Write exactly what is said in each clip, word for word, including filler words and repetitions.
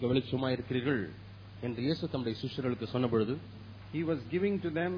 உலகத்துக்கு வெளிச்சமாய் இருக்கிறீர்கள் என்று இயேசு தம்முடைய சிஷ்யர்களுக்கு சொன்னபொழுது, he was giving to them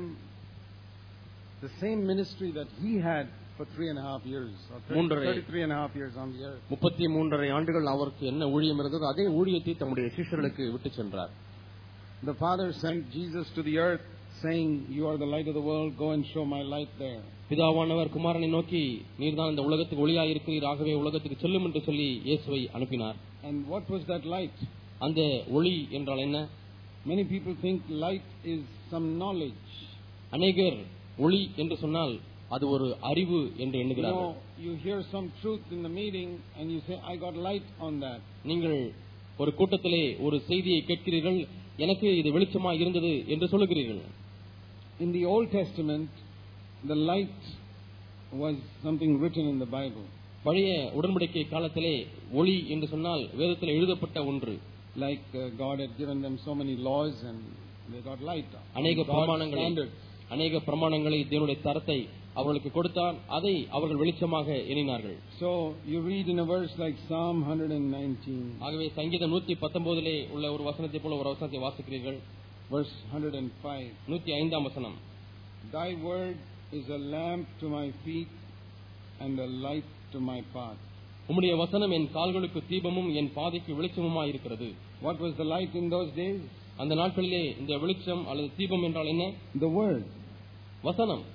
the same ministry that he had for three and a half years, or thirty-three and a half years on the earth. முப்பத்தி மூன்றரை ஆண்டுகள் அவருக்கு என்ன ஊழியம் இருந்ததோ அதே ஊழியத்தை தம்முடைய சிஷ்யர்களுக்கு விட்டு சென்றார். The Father sent Jesus to the earth, saying, "You are the light of the world. Go and show my light there." பிதாவானவர் குமாரனை நோக்கி, நீர்தான் இந்த உலகத்துக்கு ஒளியாய் இருக்கிறீர், ஆகவே உலகத்துக்கு செல்லும் என்று சொல்லி இயேசுவை அனுப்பினார். And what was that light? அந்த ஒளி என்றால் என்ன? Many people think light is some knowledge. அநேகர் ஒளி என்று சொன்னால் அது ஒரு அறிவு என்று எண்ணுகிறார்கள். You know, you hear some truth in the meeting and you say, "I got light on that." நீங்கள் ஒரு கூட்டத்திலே ஒரு செய்தியை கேட்கிறீர்கள், எனக்கு இது வெளிச்சமாக இருந்தது என்று சொல்லுகிறீர்கள். In the Old Testament, the light was something written in the Bible. பழைய உடன்படிக்கை காலத்திலே ஒளி என்று சொன்னால் வேதத்தில் எழுதப்பட்ட ஒன்று. Like uh, God had given them so many laws and they got light. அநேக பிரமாணங்களை அநேக பிரமாணங்களை தேவனுடைய தரத்தை அவர்களுக்கு கொடுத்தார், அதை அவர்கள் வெளிச்சமாக எண்ணினார்கள். So you read in a verse like Psalm one nineteen. ஆகவே சங்கீதம் நூற்றி பத்தொன்பதிலே உள்ள ஒரு வசனத்தை போல ஒரு வசனத்தை வாசிக்கிறீர்கள். Verse one oh five. நூற்றி ஐந்தாம் வசனம். Thy word is a lamp to my feet and a light to my path. உம்முடைய வசனம் என் கால்களுக்கு தீபமும் என் பாதைக்கு வெளிச்சமுமாய் இருக்கிறது. What was the light in those days? அந்த நாட்களிலே இந்த வெளிச்சம் அல்லது தீபம் என்றால் என்ன? The word. வசனம்.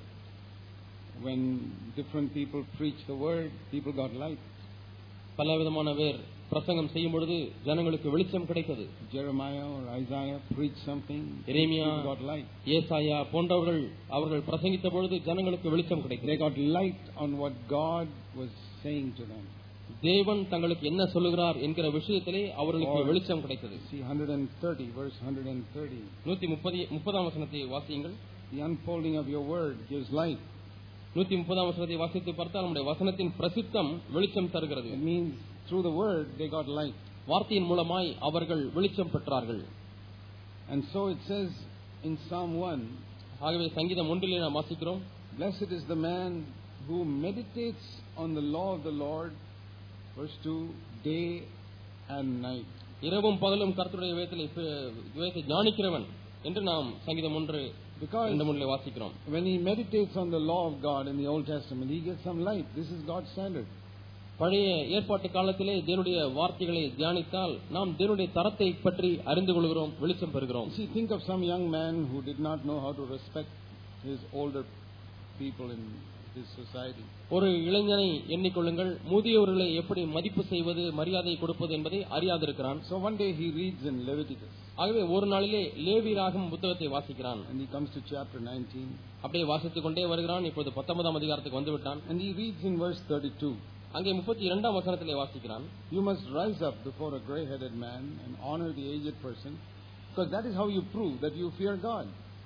When different people preach the word, people got light. பலவிதமான பேர் பிரசங்கம் செய்யும் பொழுது ஜனங்களுக்கு வெளிச்சம் கிடைத்தது. Jeremiah or Isaiah preached something, Jeremiah, people got light. ஏசாயா போன்றவர்கள் அவர்கள் பிரசங்கித்த பொழுது ஜனங்களுக்கு வெளிச்சம் கிடைத்தது. They got light on what God was saying to them. தேவன் தங்களுக்கு என்ன சொல்லுகிறார் என்கிற விஷயத்திலே அவர்களுக்கு வெளிச்சம் கிடைத்தது. See one thirty, verse one thirty. நூற்றி முப்பது முப்பதாம் வசனத்தை வாசியுங்கள். The unfolding of your word gives light. நூற்றி முப்பதாம் வசனத்தை வாசித்து பார்த்தால் நம்முடைய வசனத்தின் பிரசித்தம் வெளிச்சம் தருகிறது. It means through the word they got light. வார்த்தையின் மூலமாய் அவர்கள் வெளிச்சம் பெற்றார்கள். And so it says in Psalm one. ஆகவே சங்கீதம் ஒன்றிலே நாம் வாசிக்கிறோம், Blessed is the man who meditates on the law of the Lord, verse two, day and night. இரவும் பகலும் கர்த்தருடைய வேதத்தை வேதத்தை ஞானிக்கிறவன் என்று நாம் சங்கீதம் ஒன்று இந்த முன்னிலே வாசிக்கிறோம். When he meditates on the law of God in the Old Testament, he gets some light. This is God's standard. பழைய ஏற்பாட்டு காலத்திலே தேவனுடைய வார்த்தைகளை தியானித்தால் நாம் தேவனுடைய தரத்தை பற்றி அறிந்து கொள்கிறோம், வெளிச்சம் பெறுகிறோம். See, think of some young man who did not know how to respect his older people in his society. ஒரு இளைஞனை எண்ணிக்கொள்ளுங்கள், முதியோர்களை எப்படி மதிப்பு செய்வது, மரியாதை கொடுப்பது என்பதை அறியாதிருக்கிறான். So one day he reads in Leviticus. ஆகவே ஒரு நாளிலே லேவியராகமம் புத்தகத்தை வாசிக்கிறான். And he comes to chapter nineteen. அப்படியே வாசித்துக் கொண்டே வருகிறான். இப்போது பத்தொன்பதாம் அதிகாரத்துக்கு வந்து விட்டான். And he reads in verse thirty-two. அங்கே முப்பத்தி இரண்டாம் வசனத்திலே வாசிக்கிறான். You must rise up before a gray-headed man and honor the aged person, because that is how you prove that you fear God.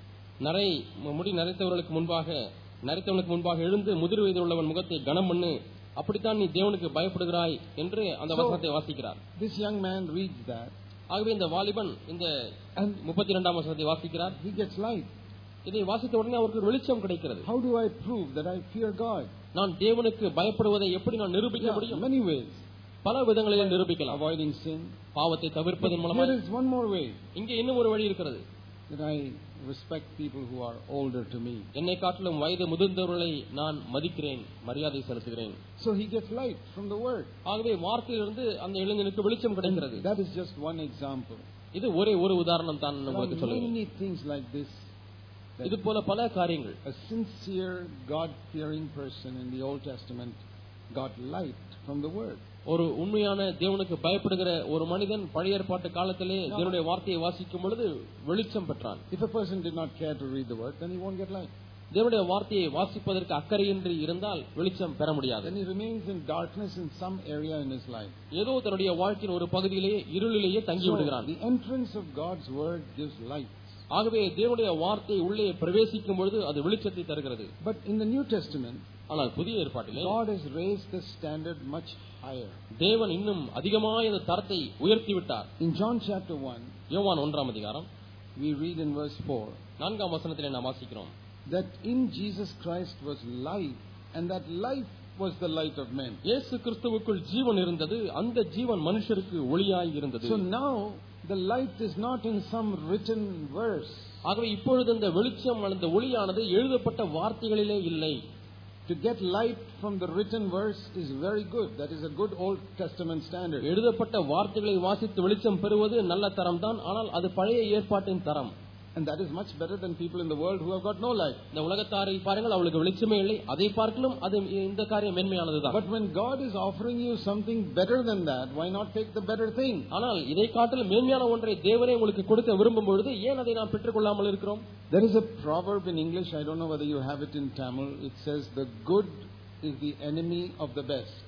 நரை முடி நரைத்தவர்களுக்கு முன்பாக நரைத்தவனுக்கு முன்பாக எழுந்து முதிர் வயதில் உள்ளவன் முகத்தை கனம் பண்ணு, அப்படித்தான் நீ தேவனுக்கு பயப்படுகிறாய் என்று அந்த வசனத்தை வாசிக்கிறார். This young man reads that. ஆகவே இந்த வாலிபன் இந்த முப்பத்தி இரண்டாம் வசனத்தை வாசிக்கிறார். He gets light. இதை வாசித்த உடனே அவருக்கு வெளிச்சம் கிடைக்கிறது. How do I prove that I fear God? நான் தேவனுக்கு பயப்படுவதை எப்படி நான் நிரூபிக்க முடியும்? Many ways. பல விதங்களில் நிரூபிக்கலாம். Avoiding sin. பாவத்தை தவிர்ப்பதன் மூலமாக. There is one more way. இங்கே இன்னும் ஒரு வழி இருக்கிறது. That I respect people who are older to me. என்னை காட்டிலும் வயது முதிர்ந்தவர்களை நான் மதிக்கிறேன், மரியாதை செலுத்துகிறேன். So he gets light from the word. ஆகவே வார்த்தையிலிருந்து அந்த இளைஞனுக்கு வெளிச்சம் கிடைக்கிறது. That is just one example. இது ஒரே ஒரு உதாரணம் தான் உங்களுக்கு சொல்லுகிறேன். Many things like this. இது போல பல காரியங்கள். A sincere God-fearing person in the Old Testament got light from the word. ஒரு உண்மையான தேவனுக்கு பயப்படுகிற ஒரு மனிதன் பழைய ஏற்பாட்டு காலத்திலே தேவனுடைய வார்த்தையை வாசிக்கும் பொழுது வெளிச்சம் பெற்றான். If a person did not care to read the word, then he won't get light. தேவனுடைய வார்த்தையை வாசிப்பதற்கு அக்கறையின்றி இருந்தால் வெளிச்சம் பெற முடியாது. Then he remains in darkness in some area in his life. ஏதோ தன்னுடைய வாழ்க்கையின் ஒரு பகுதியிலேயே இருளிலேயே தங்கி விடுகிறான். The entrance of God's word gives light. ஆகவே தேவனுடைய வார்த்தை உள்ளே பிரவேசிக்கும் பொழுது அது வெளிச்சத்தை தருகிறது. But in the New Testament, ஆனால் புதிய ஏற்பாட்டிலே God has raised the standard much higher. தேவன் இன்னும் அதிகமாக இந்த தரத்தை உயர்த்தி விட்டார். In John chapter one, யோவான் ஒன்றாம் அதிகாரம் we read in verse four, நான்காம் வசனத்திலே நாம் வாசிக்கிறோம், that in Jesus Christ was life, and that life was the light of men. இயேசு கிறிஸ்துவுக்குள் ஜீவன் இருந்தது, அந்த ஜீவன் மனுஷருக்கு ஒளியாய் இருந்தது. So now The light is not in some written verse. ஆகவே இப்பொழுது இந்த வெளிச்சம் அந்த ஒளியானது எழுதப்பட்ட வார்த்தைகளிலே இல்லை. To get light from the written verse is very good. That is a good Old Testament standard. எழுதப்பட்ட வார்த்தைகளை வாசித்து வெளிச்சம் பெறுவது நல்ல தரம் தான். ஆனால் அது பழைய ஏற்பாட்டின் தரம். And that is much better than people in the world who have got no light. இந்த உலகத்தாரை பாருங்கள், அவங்களுக்கு வெளிச்சமே இல்லை. அதை பார்க்கலும் அது இந்த காரியம் மேன்மையானதுதான். But when God is offering you something better than that, why not take the better thing? ஆனால் இதை காட்டிலும் மேன்மையான ஒன்றை தேவனே உங்களுக்கு கொடுக்க விரும்பும் பொழுது ஏன் அதை நாம் பெற்றுக்கொள்ளாமல் இருக்கிறோம்? There is a proverb in English, I don't know whether you have it in Tamil. It says the good is the enemy of the best.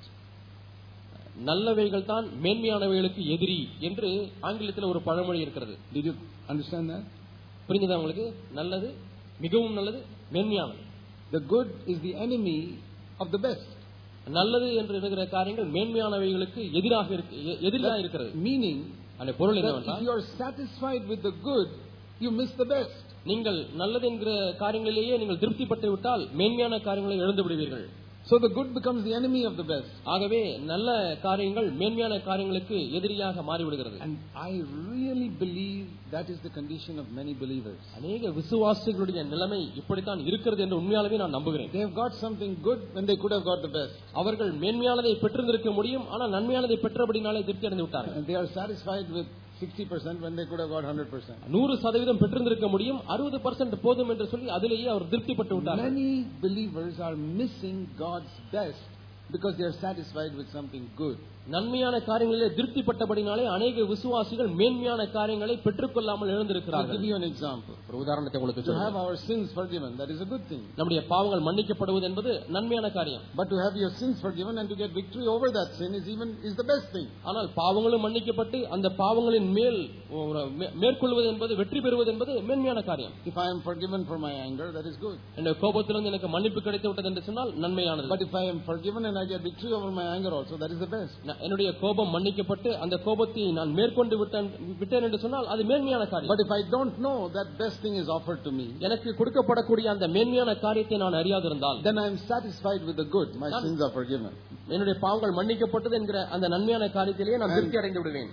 நல்லவைகள் தான் மேன்மையானவைகளுக்கு எதிரி என்று ஆங்கிலத்தில் ஒரு பழமொழி இருக்கிறது. Did you understand that? புரிஞ்சதா உங்களுக்கு? நல்லது, மிகவும் நல்லது, மேன்மையானது. The good is the enemy of the best. நல்லது என்று இருக்கிற காரியங்கள் மேன்மையானவைகளுக்கு எதிராக எதிராக இருக்கிறது. Meaning, அந்த பொருள் என்னவென்றால், if you are satisfied with the good, you miss the best. நீங்கள் நல்லது என்கிற காரியங்களிலேயே நீங்கள் திருப்திப்பட்டு விட்டால் மேன்மையான காரியங்களை இழந்து விடுவீர்கள். So the good becomes the enemy of the best. ஆகவே நல்ல காரியங்கள் மேன்மையான காரியங்களுக்கு எதிரியாக மாறிவிடுகிறது. And I really believe that is the condition of many believers. அநேக விசுவாசிகளுடைய நிலைமை இப்படித்தான் இருக்கிறது என்று உண்மையாகவே நான் நம்புகிறேன். They have got something good when they could have got the best. அவர்கள் மேன்மையானதை பெற்றிருந்திருக்க முடியும், ஆனால் நன்மையானதை பெற்றபடினாலே திருப்தி அடைந்து விட்டார்கள். And they are satisfied with sixty percent when they could have got one hundred percent. நூறு சதவீதம் பெற்றிருந்திருக்க முடியும், அறுபது பர்சன்ட் போதும் என்று சொல்லி அதிலேயே அவர் திருப்திப்பட்டு விட்டார்கள். Many believers are missing God's best because they are satisfied with something good. நன்மையான காரியங்களிலே திருப்திப்பட்டபடினாலே அநேக விசுவாசிகள் மேன்மையான காரியங்களை பெற்றுக்கொள்ளாமல் எழுந்திருக்கிறார்கள். I'll give you an example. ஒரு உதாரணத்தை உங்களுக்கு To have our sins forgiven, that is a good thing. நம்முடைய பாவங்கள் மன்னிக்கப்படுவது என்பது நன்மையான காரியம். But to have your sins forgiven and to get victory over that sin is even is the best thing. ஆனால் பாவங்களும் மன்னிக்கப்பட்டு அந்த பாவங்களின் மேல் மேற்கொள்வது என்பது, வெற்றி பெறுவது என்பது மேன்மையான காரியம். If I am forgiven for my anger, that is good. என்னுடைய கோபத்திலிருந்து எனக்கு மன்னிப்பு கிடைத்து விட்டது என்று சொன்னால் நன்மையானது. But if I am forgiven and I get victory over my anger also, that is the best. என்னுடைய கோபம் மன்னிக்கப்பட்டு அந்த கோபத்தை நான் மேற்கொண்டு விட்டேன் விட்டேன் என்று சொன்னால் அது மேன்மையான காரியம். But if I don't know that best thing is offered to me, எனக்கு கொடுக்கப்படக்கூடிய அந்த மேன்மையான காரியத்தை நான் அறியாதிருந்தால், then I am satisfied with the good. My sins are forgiven. என்னுடைய பாவங்கள் மன்னிக்கப்பட்டது என்கிற அந்த நன்மையான காரியத்திலேயே நான் திருப்தி அடைந்து விடுவேன்.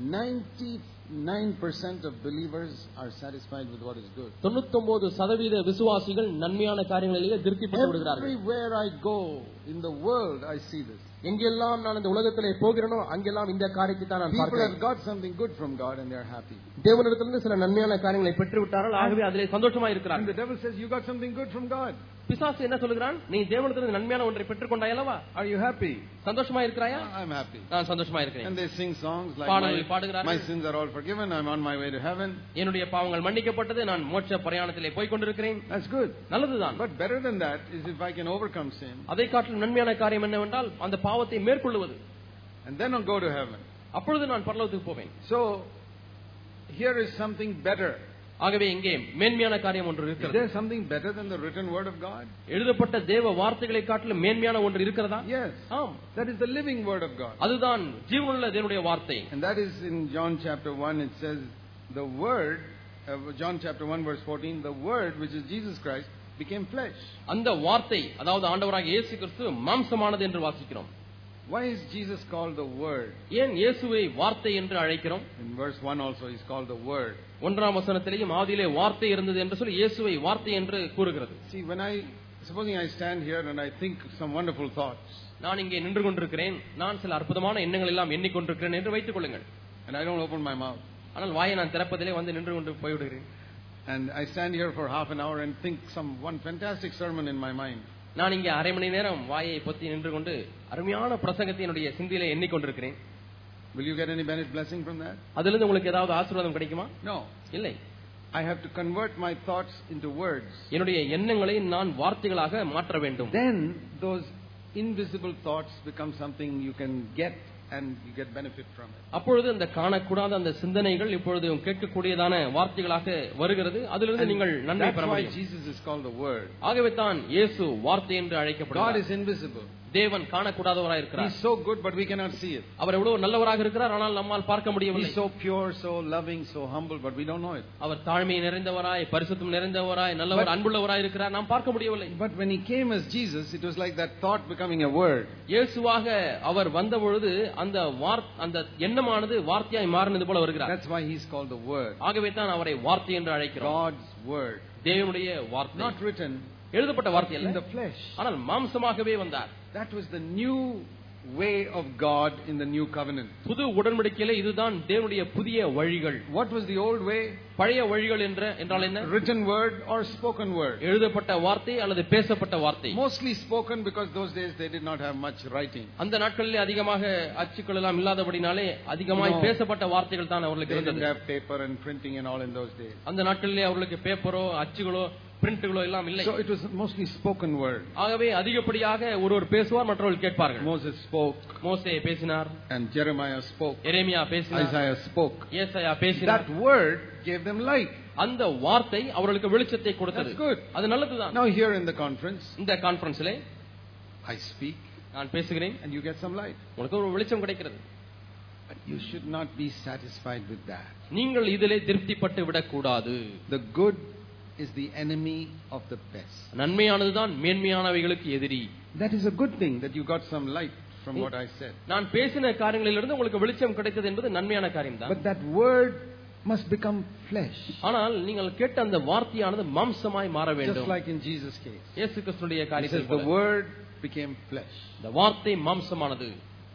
ninety-nine percent of believers are satisfied with what is good. தொண்ணூற்று ஒன்பது சதவீத விசுவாசிகள் நன்மையான காரியங்களிலேயே திருப்திப்பட்டு விடுகிறார்கள். Everywhere I go in the world I see this. எங்கெல்லாம் நான் இந்த உலகத்திலே போகிறேனோ அங்கெல்லாம் இந்த காரியத்தை தான் நான் பார்க்கிறேன். People have got something good from God and they are happy. தேவனிடத்திலிருந்து சில நன்மையான காரியங்களை பெற்று விட்டார்கள், ஆகவே அதிலே சந்தோஷமா இருக்கிறார்கள். And the devil says you got something good from God. பிசாசு என்ன சொல்கிறான்? நீ தேவனிடத்திலிருந்து நன்மையான ஒன்றை பெற்றுக்கொண்டாய் அல்லவா? Are you happy? சந்தோஷமா இருக்கிறாயா? I am happy. நான் சந்தோஷமா இருக்கிறேன். And they sing songs like my, my sins are all forgiven, I am on my way to heaven. என்னுடைய பாவங்கள் மன்னிக்கப்பட்டது, நான் மோட்ச பிரயாணத்திலே போய் கொண்டிருக்கிறேன். That's good. நல்லதுதான். But better than that is if I can overcome sin. அதை காட்டிலும் நன்மையான காரியம் என்னவென்றால் அந்த பாவத்தை மேற்கொள்வது. And then I'll go to heaven. அப்பொழுது நான் பரலோகத்துக்கு போவேன். So here is something better. ஆகவே இங்கே மேன்மையான காரியம் ஒன்று இருக்கிறது. Is there something better than the written word of God? எழுதப்பட்ட தேவ வார்த்தைகளை காட்டிலும் மேன்மையான ஒன்று இருக்கிறதா? Yes. ஆம். That is the living word of God. அதுதான் ஜீவனுள்ள தேவனுடைய வார்த்தை. And that is in John chapter one, it says the word, uh, John chapter one verse fourteen, the word which is Jesus Christ became flesh. அந்த வார்த்தை, அதாவது ஆண்டவராகிய இயேசு கிறிஸ்து மாம்சமானது என்று வாசிக்கிறோம். Why is Jesus called the word? ஏன் இயேசுவை வார்த்தை என்று அழைக்கிறோம்? In verse one also he is called the word. ஒன்றாம் வசனத்திலேயும் ஆதியிலே வார்த்தை இருந்தது என்று சொல்லி இயேசுவை வார்த்தை என்று கூறுகிறது. See, when I supposing I stand here and I think some wonderful thoughts. நான் இங்கே நின்று கொண்டிருக்கிறேன், நான் சில அற்புதமான எண்ணங்கள் எல்லாம் எண்ணிக்கொண்டிருக்கிறேன் என்று வைத்துக் கொள்ளுங்கள். And I don't open my mouth. ஆனால் வாயை நான் திறப்பதிலே வந்து நின்று கொண்டு போய்விடுகிறேன். And I stand here for half an hour and think some one fantastic sermon in my mind. நான் இங்கே அரை மணி நேரம் வாயை பொத்தி நின்று கொண்டு அருமையான பிரசங்கத்தை என்னுடைய சிந்தையிலே எண்ணிக்கொண்டிருக்கிறேன். Will you get any blessing from that? அதிலிருந்து உங்களுக்கு ஏதாவது ஆசீர்வாதம் கிடைக்குமா? No. இல்லை. I have to convert my thoughts into words. என்னுடைய எண்ணங்களை நான் வார்த்தைகளாக மாற்ற வேண்டும். Then those invisible thoughts become something you can get and you get benefit from it. அப்பொழுது அந்த காணக்கூடாத அந்த சிந்தனைகள் இப்பொழுது கேட்கக்கூடியதான வார்த்தைகளாக வருகிறது, அதிலிருந்து நீங்கள் நன்மை பெற முடியும். That's why Jesus is called the word. ஆகவே தான் இயேசு வார்த்தை என்று அழைக்கப்படுகிறார். God is invisible. தேவன் காணக்கூடாதவராய் இருக்கிறார். He's so good but we cannot see it. அவர் எவ்வளவு நல்லவராக இருக்கிறார், ஆனால் நம்மால் பார்க்க முடியவில்லை. He's so pure, so loving, so humble, but we don't know it. அவர் தாழ்மை நிறைந்தவராய், பரிசுத்தம் நிறைந்தவராய், நல்லவர், அன்புள்ளவராய் இருக்கிறார், நாம் பார்க்க முடியவில்லை. But when he came as Jesus, it was like that thought becoming a word. இயேசுவாக அவர் வந்த பொழுது அந்த அந்த எண்ணமானது வார்த்தையாய் மாறினது போல வருகிறார். That's why he's called the word. ஆகவே தான் அவரை வார்த்தை என்று அழைக்கிறோம். God's word. தேவனுடைய வார்த்தை. Not written. எழுதப்பட்ட வார்த்தை அல்ல. In the flesh. ஆனால் மாம்சமாகவே வந்தார். That was the new way of God in the new covenant. புது உடன்படிக்கையிலே இதுதான் தேவனுடைய புதிய வழிகள். What was the old way? பழைய வழிகள் என்ற என்றால் என்ன? Written word or spoken word? எழுதப்பட்ட வார்த்தை அல்லது பேசப்பட்ட வார்த்தை. Mostly spoken because those days they did not have much writing. அந்த நாட்களிலே அதிகமாக அச்சுக்கள் எல்லாம் இல்லாதபடினாலே அதிகமாய் பேசப்பட்ட வார்த்தைகள் தான் அவர்களுக்கு இருந்தது. They didn't have paper and printing and all in those days. அந்த நாட்களிலே அவர்களுக்கு பேப்பரோ அச்சுகளோ பிரிண்ட்களோ எல்லாம் இல்லை. So it was mostly spoken word. ஆகவே அதிகப்படியாக ஒருவர் பேசுவார், மற்றவர்கள் கேட்பார்கள். Moses spoke. மோசே பேசினார். And Jeremiah spoke. எரேமியா பேசினார். Isaiah spoke. ஏசாயா பேசினார். That word gave them light. அந்த வார்த்தை அவர்களுக்கு வெளிச்சத்தை கொடுத்தது. That's good. அது நல்லதுதான். Now here in the conference, இந்த கான்ஃபரன்ஸ்ல I speak. நான் பேசுகிறேன். And you get some light. உங்களுக்கு ஒரு வெளிச்சம் கிடைக்கிறது. But you should not be satisfied with that. நீங்கள் இதிலே திருப்திப்பட்டு விடக் கூடாது. The good is the enemy of the best. நன்மையானதுதான் மேன்மையானவைகளுக்கு எதிரி. That is a good thing that you got some light from what I said. நான் பேசின காரியங்களிலிருந்து உங்களுக்கு வெளிச்சம் கிடைத்தது என்பது நன்மையான காரியம்தான். But that word must become flesh. ஆனால் நீங்கள் கேட்ட அந்த வார்த்தையானது மாம்சமாய் மாற வேண்டும். Just like in Jesus' case. இயேசு கிறிஸ்துவினுடைய காரியத்தில் the word became flesh. இந்த வார்த்தை மாம்சமானது.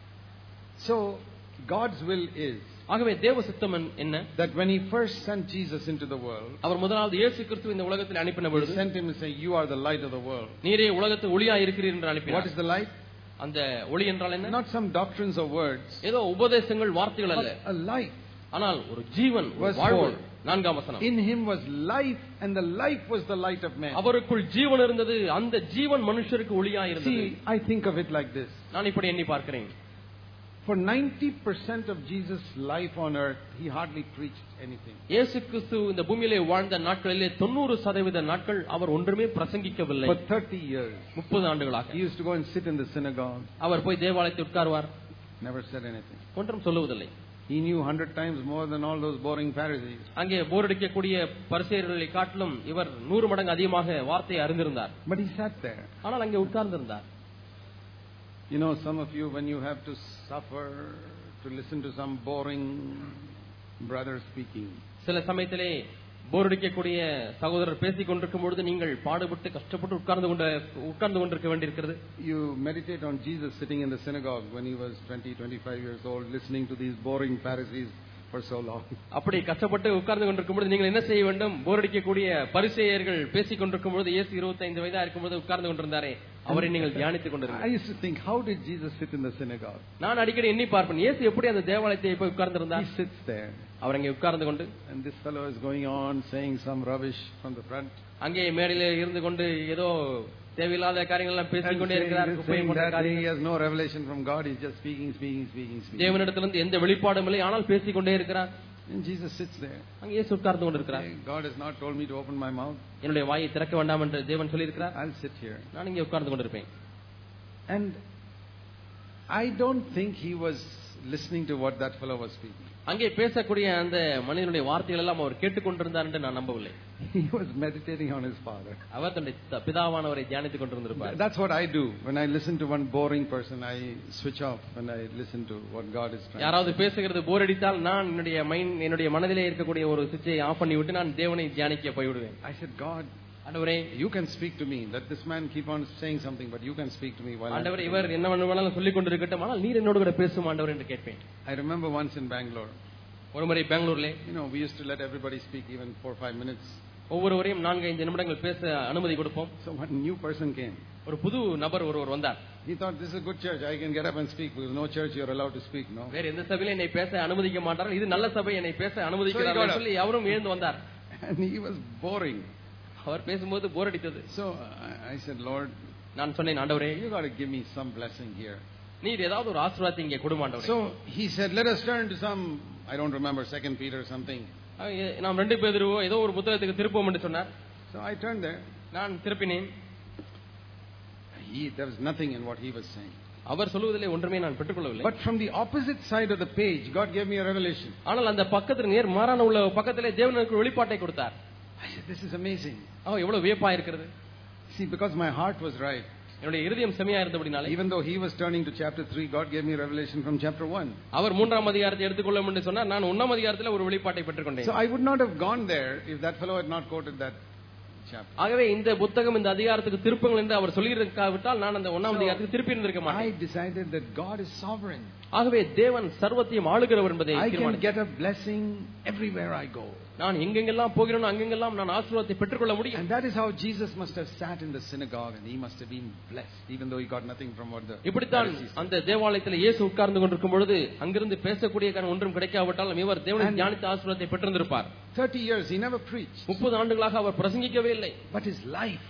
So God's will is ஆகவே தேவ சித்தம் என்ன? That when he first sent Jesus into the world, அவர் முதலாவது இயேசு கிறிஸ்து இந்த உலகத்தில் அனுப்பின பொழுது, he sent him to say, you are the light of the world. நீரே உலகத்து ஒளியாய் இருக்கிறீர் என்று அனுப்பினார். What is the light? அந்த ஒளி என்றால் என்ன? Not some doctrines or words. ஏதோ உபதேசங்கள் வார்த்தைகள் அல்ல. A light. ஆனால் ஒரு ஜீவன், வாழ்வு. நான்காம் வசனம். In him was life and the life was the light of man. அவருக்குள் ஜீவன் இருந்தது, அந்த ஜீவன் மனுஷருக்கு ஒளியாய் இருந்தது. See, I think of it like this. நான் இப்படி எண்ணி பார்க்கிறேன். For ninety percent of Jesus' life on earth, he hardly preached anything. இயேசு கிறிஸ்து இந்த பூமியிலே வாழ்ந்த நாட்களிலே தொண்ணூறு சதவீத நாட்கள் அவர் ஒன்றுமே பிரசங்கிக்கவில்லை. For thirty years. முப்பது ஆண்டுகளாக. He used to go and sit in the synagogue. அவர் போய் தேவாலயத்தில் உட்கார்வார். Never said anything. ஒன்றும் சொல்லுவதில்லை. He knew a hundred times more than all those boring Pharisees. அங்கே போர் அடிக்கக்கூடிய பரிசேயர்களை காட்டிலும் இவர் நூறு மடங்கு அதிகமாக வார்த்தையை அறிந்திருந்தார். But he sat there. ஆனால் அங்கே உட்கார்ந்திருந்தார். You know, some of you, when you have to suffer to listen to some boring brother speaking, சில சமயத்திலே போர் அடிக்கக்கூடிய சகோதரர் பேசிக் கொண்டிருக்கும் பொழுது நீங்கள் பாடுபட்டு கஷ்டப்பட்டு உட்கார்ந்து கொண்டு உட்கார்ந்து கொண்டிருக்க வேண்டியிருக்கிறது. You meditate on Jesus sitting in the synagogue when he was twenty, twenty-five years old, listening to these boring Pharisees for so long. அப்படி கஷ்டப்பட்டு உட்கார்ந்து கொண்டிருக்கும் பொழுது நீங்கள் என்ன செய்ய வேண்டும்? போர் அடிக்கக்கூடிய பரிசேயர்கள் பேசிக் கொண்டிருக்கும் பொழுது இயேசு இருபத்தைந்து வயதா இருக்கும்போது உட்கார்ந்து கொண்டிருந்தாரே, அவரை நீங்கள் தியானித்துக் கொண்டிருந்தார். I used to think, how did Jesus sit in the synagogue? நான் அடிக்கடி எண்ணி பார்ப்பேன், இயேசு எப்படி அந்த தேவாலயத்தை போய் உட்கார்ந்திருந்தார்? He sits there. அவர் அங்கே உட்கார்ந்து கொண்டு, and this fellow is going on saying some rubbish from the front. அங்கே மேடையிலே இருந்து கொண்டு ஏதோ தேவையில்லாத காரியங்கள் எல்லாம் பேசிக் கொண்டே இருக்கிறார். He has no revelation from God. He's just speaking, speaking, speaking, speaking. தேவனிடத்திலிருந்து எந்த வெளிப்பாடும் இல்லை, ஆனால் பேசிக் கொண்டே இருக்கிறார். And Jesus sits there. அங்கே இயேசு உட்கார்ந்து கொண்டிருக்கிறார். God has not told me to open my mouth. என்னுடைய வாயை திறக்க வேண்டாம் என்று தேவன் சொல்லி இருக்கிறார். I'll sit here. நான் இங்கே உட்கார்ந்து கொண்டிருப்பேன். And I don't think he was listening to what that fellow was speaking. அங்கே பேசக்கூடிய அந்த மனிதனுடைய வார்த்தைகள் எல்லாம் அவர் கேட்டுக்கொண்டிருந்தார் என்று நான் நம்பவில்லை. He was meditating on his father. அவர் தன்னுடைய பிதாவானவரை தியானித்துக் கொண்டிருந்தார். That's what I do when I listen to one boring person. I switch off when I listen to what God is trying. யாராவது பேசுகிறது போர் அடித்தால் நான் என்னுடைய மைண்ட் என்னுடைய மனதிலே இருக்கக்கூடிய ஒரு சுவிட்சை ஆஃப் பண்ணி விட்டு நான் தேவனை தியானிக்க போய்விடுவேன். I said, God, ஆண்டவரே, you can speak to me. Let this man keep on saying something, but you can speak to me while ஆண்டவரே, இவர் என்ன வேணுமானாலும் சொல்லிக் கொண்டிருக்கட்டும், ஆனால் நீர் என்னோடு கூட பேசும் ஆண்டவரே என்று கேட்பேன். I remember once in Bangalore. ஒரு முறை பெங்களூர்ல, you know, we used to let everybody speak even four or five minutes. ஒவ்வொருவரையும் நான்கு ஐந்து நிமிடங்கள் பேச அனுமதி கொடுப்போம். So one new person came. ஒரு புது நபர் ஒருவர் வந்தார். He thought, this is a good church. I can get up and speak because no church you are allowed to speak, no. வேற எந்த சபையில என்னை பேச அனுமதிக்க மாட்டார்கள், இது நல்ல சபை, என்னை பேச அனுமதிக்கிறார்கள் சொல்லி அவரும் எழுந்து வந்தார். And he was boring. அவர் பேசும்போது போர் அடித்தது. So I said, Lord, நான் சொன்னேன், ஆண்டவரே, you got to give me some blessing here. நீர் ஏதாவது ஒரு ஆசீர்வாதத்தை இங்கே கொடு ஆண்டவரே. So he said, let us turn to some, I don't remember, Second Peter or something. நாம் ரெண்டு பேதுருவோ ஏதோ ஒரு புத்தகத்துக்கு திருப்போம் என்று சொன்னார். So I turned there. நான் திருப்பினேன். he, there was nothing in what he was saying. அவர் சொல்வதிலே ஒன்றுமே நான் பெற்றுக்கொள்ளவில்லை. But from the opposite side of the page, God gave me a revelation. ஆனால் அந்த பக்கத்துல நேர் மாறான உள்ள பக்கத்திலே தேவன் எனக்கு வெளிப்பாட்டை கொடுத்தார். I said, this is amazing. ஓ, எவ்வளவு வியப்பா இருக்கிறது. See, because my heart was right. என்னுடைய இருதயம் செமையா இருந்தபடினாலே, even though he was turning to chapter three, God gave me revelation from chapter one. அவர் மூன்றாம் அதிகாரத்தை எடுத்துக்கொள்ளும் என்று சொன்னார். நான் ஒன்றாம் அதிகாரத்திலே ஒரு வெளிப்பாட்டை பெற்றுக்கொண்டேன். So I would not have gone there if that fellow had not quoted that chapter. ஆகவே இந்த புத்தகம் இந்த அதிகாரத்துக்கு திருப்புங்கள் என்று அவர் சொல்லியிருக்காவிட்டால் நான் அந்த ஒன்றாம் அதிகாரத்துக்கு திருப்பி இருந்திருக்க மாட்டேன். I decided that God is sovereign. ஆகவே தேவன் சர்வத்தையும் ஆளுகிறவர் என்பதை I can get a blessing everywhere I go. நான் எங்கெங்கெல்லாம் போகிறேனோ அங்கெங்கெல்லாம் நான் ஆசீர்வாதத்தை பெற்றுக்கொள்ள முடியும். And that is how Jesus must have sat in the synagogue and he must have been blessed even though he got nothing from what the இப்படித்தான் அந்த தேவாலயத்தில் இயேசு உட்கார்ந்து கொண்டிருக்கும் பொழுது அங்கிருந்து பேசக்கூடிய காரணம் ஒன்றும் கிடைக்காவிட்டாலும் இவர் தேவனை தியானித்த ஆசீர்வாதத்தை பெற்றிருந்திருப்பார். thirty years he never preached. முப்பது ஆண்டுகளாக அவர் பிரசங்கிக்கவே இல்லை. But his life,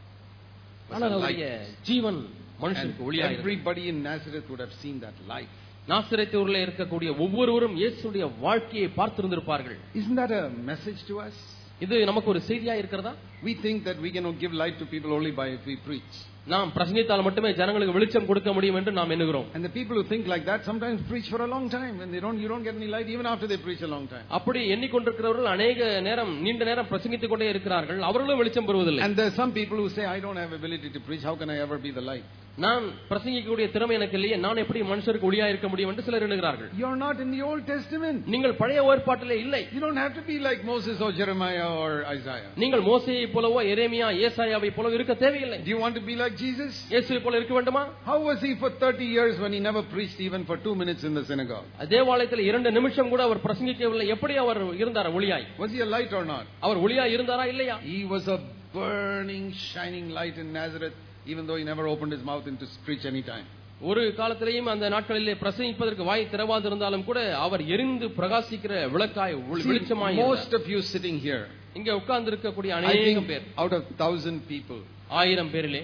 ஆனால் அவருடைய ஜீவன் மனுஷனுக்கு ஒளியாக இருந்தது. Everybody in Nazareth would have seen that life. Nazareth ஊரிலே இருக்கக்கூடிய ஒவ்வொருவரும் இயேசுடைய வாழ்க்கையை பார்த்திருந்திருப்பார்கள். Isn't that a message to us? இது நமக்கு ஒரு செய்தியா இருக்கிறதா? We think that we can give light to people only by if we preach. நாம் பிரசங்கித்தால் மட்டுமே ஜனங்களுக்கு வெளிச்சம் கொடுக்க முடியும் என்று நாம் எண்ணுகிறோம். And the people who think like that sometimes preach for a long time and they don't you don't get any light even after they preach a long time. அப்படி எண்ணிக்கொண்டிருக்கிறவர்கள் அநேக நேரம் நீண்ட நேரம் பிரசங்கித்துக் கொண்டே இருக்கிறார்கள், அவர்களும் வெளிச்சம் பெறுவதில்லை. And there are some people who say I don't have ability to preach, how can I ever be the light? நான் பிரசங்கிக்கக்கூடிய திறமை எனக்கு இல்லையே, நான் எப்படி மனுஷருக்கு ஒளியா இருக்க முடியும் என்று சிலர் எண்ணுகிறார்கள். You are not in the Old Testament. நீங்கள் பழைய ஏற்பாட்டிலே இல்லை. You don't have to be like Moses or Jeremiah or Isaiah. நீங்கள் மோசேயை போலவோ எரேமியா ஏசாயாவை போலவோ இருக்க தேவையில்லை. Do you want to be like Jesus? இயேசுவை போல இருக்க வேண்டுமா? How was he for thirty years when he never preached even for two minutes in the synagogue? தேவாலயத்தில் இரண்டு நிமிஷம் கூட அவர் பிரசங்கிக்கவில்லை. எப்படி அவர் இருந்தார் ஒளியாய்? Was he a light or not? அவர் ஒளியாய் இருந்தாரா இல்லையா? He was a burning shining light in Nazareth even though he never opened his mouth to preach any time. ஒரு காலத்திலேயும் அந்த நாட்களிலே பிரசங்கிப்பதற்கு வாய் திறவாதிருந்தாலும் கூட அவர் எரிந்து பிரகாசிக்கிற விளக்காய் வெளிச்சமாய் இருந்தார். Most of you sitting here, இங்க உட்கார்ந்து இருக்கக்கூடிய அநேகம் பேர், out of thousand people, ஆயிரம் பேரிலே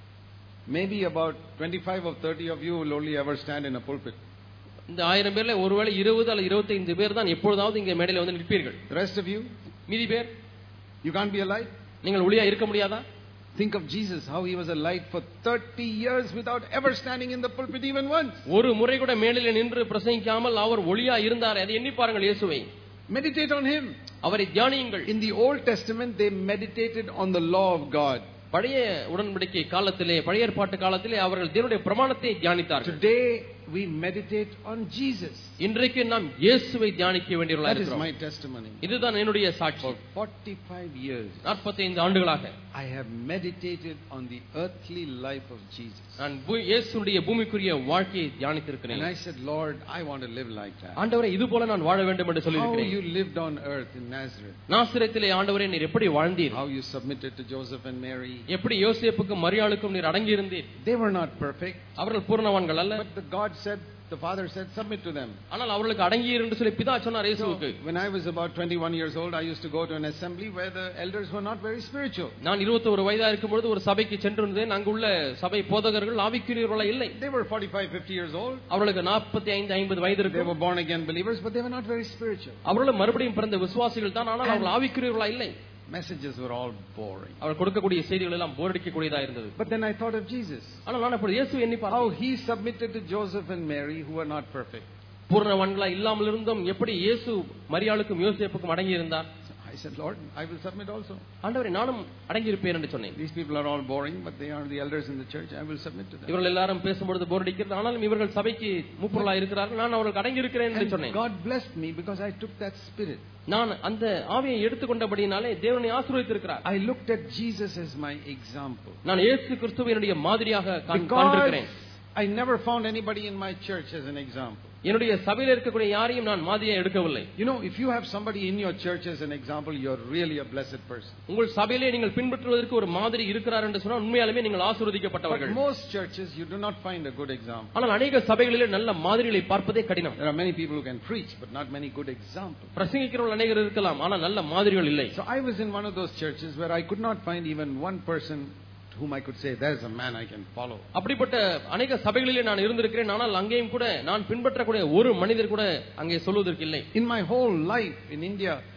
maybe about twenty-five or thirty of you will only ever stand in a pulpit. இந்த ஆயிரம் பேர்ல ஒருவேளை இருபது அல்லது இருபத்தைந்து பேர் தான் எப்பொழுதாவது இங்க மேடையில வந்து நிற்பீர்கள். The rest of you, மீதி பேர், you can't be a light. நீங்கள் ஒளியா இருக்க முடியாதா? Think of Jesus, how he was a light for thirty years without ever standing in the pulpit even once. ஒரு முறை கூட மேடையில நின்று பிரசங்கிக்காமல் அவர் ஒளியா இருந்தார். அதை எண்ணி பாருங்கள் இயேசுவை. Meditate on him. அவரை தியானியுங்கள். In the Old Testament they meditated on the law of God. பழைய உடன்படிக்கை காலத்திலே, பழைய ஏற்பாட்டு காலத்திலே அவர்கள் தேவனுடைய பிரமாணத்தை தியானித்தார்கள். Today we meditate on Jesus. இன்றைக்கு நாம் இயேசுவை தியானிக்க வேண்டியவர்களாக இருக்கிறோம். That is my testimony. இதுதான் என்னுடைய சாட்சி. For forty-five years நாற்பத்தைந்து ஆண்டுகளாக I have meditated on the earthly life of Jesus. நான் இயேசுடைய பூமிக்குரிய வாழ்க்கையை தியானித்திருக்கிறேன். And I said, Lord, I want to live like that. ஆண்டவரே, இது போல நான் வாழ வேண்டும் என்று சொல்லியிருக்கிறேன். How you lived on earth in Nazareth. நாசரேத்திலே ஆண்டவரே நீர் எப்படி வாழ்ந்தீர்? How you submitted to Joseph and Mary. எப்படி யோசேப்புக்கும் மரியாளுக்கும் நீர் அடங்கி இருந்தீர்? They were not perfect. அவர்கள் பூரணவான்கள் அல்ல. But the God said, the Father said, submit to them. ஆனால் அவர்களுக்கு அடங்கியீர் என்று சொல்லி பிதா சொன்னார் இயேசுவுக்கு. When I was about twenty-one years old, I used to go to an assembly where the elders were not very spiritual. நான் இருபத்தொரு வயதா இருக்கும் பொழுது ஒரு சபைக்கு சென்றிருந்தேன். அங்குள்ள சபை போதகர்கள் ஆவிக்குரியவர்களா இல்லை. They were forty-five, fifty years old. அவர்களுக்கு நாற்பத்தைந்து ஐம்பது வயது இருக்கும். They were born again believers, but they were not very spiritual. அவர்களும் மறுபடியும் பிறந்த விசுவாசிகள் தான், ஆனால் அவர்கள் ஆவிக்குரியவர்களா இல்லை. Messages were all boring. அவர் கொடுக்கக்கூடிய செய்திகள் எல்லாம் போர் அடிக்கக்கூடியதா இருந்தது. But then I thought of Jesus. ஆனால் நான் அப்படி இயேசு எண்ணி பார்த்தேன். How he submitted to Joseph and Mary who were not perfect. பூரணவான்களா இல்லாமல் இருந்தும் எப்படி இயேசு மரியாளுக்கும் யோசேப்புக்கும் அடங்கி இருந்தார். I said, Lord, I will submit also. ஆண்டவரே, நானும் அடங்கி இருப்பேன் என்று சொன்னேன். These people are all boring, but they are the elders in the church. I will submit to them. இவர்கள் எல்லாரும் பேசும்போது போர் அடிக்கிறது, ஆனாலும் இவர்கள் சபைக்கு மூப்பொருளா இருக்கிறார்கள், நான் அவர்களுக்கு அடங்கி இருக்கிறேன் என்று சொன்னேன். God blessed me because I took that spirit. நான் அந்த ஆவியை எடுத்துக்கொண்டபடினாலே தேவனை ஆசீர்வதித்திருக்கிறார். I looked at Jesus as my example. நான் இயேசு கிறிஸ்துவை என்னுடைய மாதிரியாக கண்டிருக்கிறேன். I never found anybody in my church as an example. என்னுடைய சபையில் இருக்கக்கூடிய யாரையும் நான் மாதிரியா எடுக்கவில்லை. You know, if you have somebody in your church as an example, you are really a blessed person. உங்கள் சபையிலே நீங்கள் பின்பற்றுவதற்கு ஒரு மாதிரி இருக்கிறார் என்று சொன்னால் உண்மையாலுமே நீங்கள் ஆசீர்வதிக்கப்பட்டவர்கள். But most churches you do not find a good example. ஆனால் அநேக சபைகளிலே நல்ல மாதிரிகளை பார்ப்பதே கடினம். There are many people who can preach, but not many good examples. பிரசங்கிக்கிறவர்கள் அநேகர் இருக்கலாம், ஆனால் நல்ல மாதிரிகள் இல்லை. So I was in one of those churches where I could not find even one person whom I could say, there's a man I can follow. அப்படிப்பட்ட அநேக சபைகளிலே நான் இருந்திருக்கிறேன், ஆனால் அங்கேயும் கூட நான் பின்பற்றக்கூடிய ஒரு மனிதர் கூட அங்கே சொல்வதற்கு இல்லை. In my whole life in India,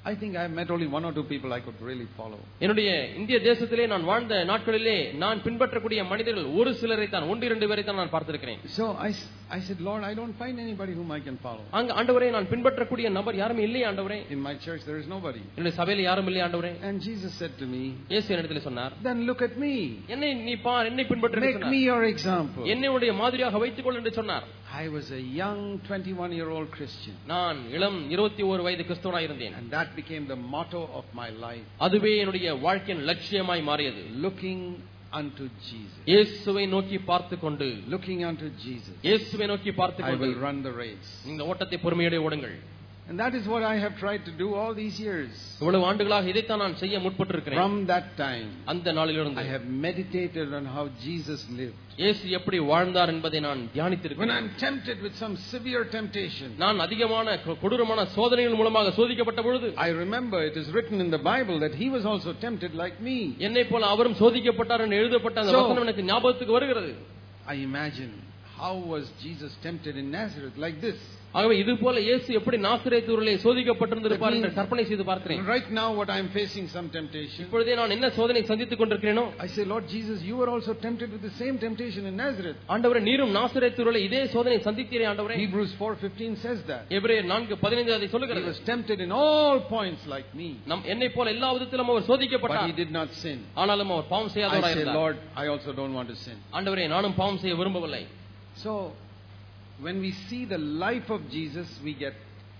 I think I have met only one or two people I could really follow. என்னுடைய இந்திய தேசத்திலே நான் வாழ்ந்த நாட்களிலே நான் பின்பற்றக்கூடிய மனிதர்கள் ஒரு சிலரை தான், ஒன்று இரண்டு பேரை தான் நான் பார்த்திருக்கிறேன். So I I said, Lord, I don't find anybody whom I can follow. அங்க ஆண்டவரே நான் பின்பற்றக்கூடிய நபர் யாரும் இல்லையே ஆண்டவரே. In my church there is nobody. என்னுடைய சபையிலே யாரும் இல்லையே ஆண்டவரே. And Jesus said to me, இயேசு என்னிடத்தில் சொன்னார், then look at me. என்னை நீ பார், என்னை பின்பற்று என்று சொன்னார். Make me your example. என்னுடைய மாதிரியாக வைத்துக்கொள் என்று சொன்னார். I was a young twenty-one year old Christian. நான் இளம் இருபத்தி ஒரு வயது கிறிஸ்தவனாய் இருந்தேன். And that became the motto of my life. அதுவே என்னுடைய வாழ்க்கையின் லட்சியமாய் மாறியது. Looking unto Jesus. இயேசுவை நோக்கி பார்த்துக்கொண்டு, looking unto Jesus. இயேசுவை நோக்கி பார்த்துக்கொண்டு, I will run the race. இந்த ஓட்டத்தை பொறுமையோடு ஓடுங்கள். And that is what I have tried to do all these years. இவ்வளவு ஆண்டுகளாக இதைத்தான் நான் செய்ய முற்பட்டிருக்கிறேன். From that time, அந்த நாளிலிருந்து I have meditated on how Jesus lived. இயேசு எப்படி வாழ்ந்தார் என்பதை நான் தியானித்திருக்கிறேன். When I am tempted with some severe temptation, நான் அதிகமான கொடூரமான சோதனைகள் மூலமாக சோதிக்கப்பட்ட பொழுது, I remember it is written in the Bible that he was also tempted like me. என்னை போல அவரும் சோதிக்கப்பட்டார் என்று எழுதப்பட்ட அந்த வசனம் எனக்கு ஞாபகத்துக்கு வருகிறது. I imagine how was Jesus tempted in Nazareth, like this. ஆகவே இது போல இயேசு எப்படி நாசரேத்தூரிலே சோதிக்கப்பட்டிருப்பார் என்று கற்பனை செய்து பார்க்கிறேன். Right now what I am facing some temptation. இப்பொழுதே நான் என்ன சோதனை சந்தித்துக் கொண்டிருக்கிறேனோ, I say, Lord Jesus, you were also tempted with the same temptation in Nazareth. ஆண்டவரே நீரும் நாசரேத்தூரிலே இதே சோதனை சந்தித்தீரே ஆண்டவரே. Hebrews four fifteen says that. எபிரேயர் நான்கு பதினைந்து அதை சொல்லுகிறது. He was tempted in all points like me. நம் என்னை போல எல்லா விதத்திலும் அவர் சோதிக்கப்பட்டார். But he did not sin. ஆனாலும் அவர் பாவம் செய்யாதவராய் இருந்தார். I say, இருந்தார். Lord, I also don't want to sin. ஆண்டவரே நானும் பாவம் செய்ய விரும்பவில்லை. So when we see the life of Jesus, we get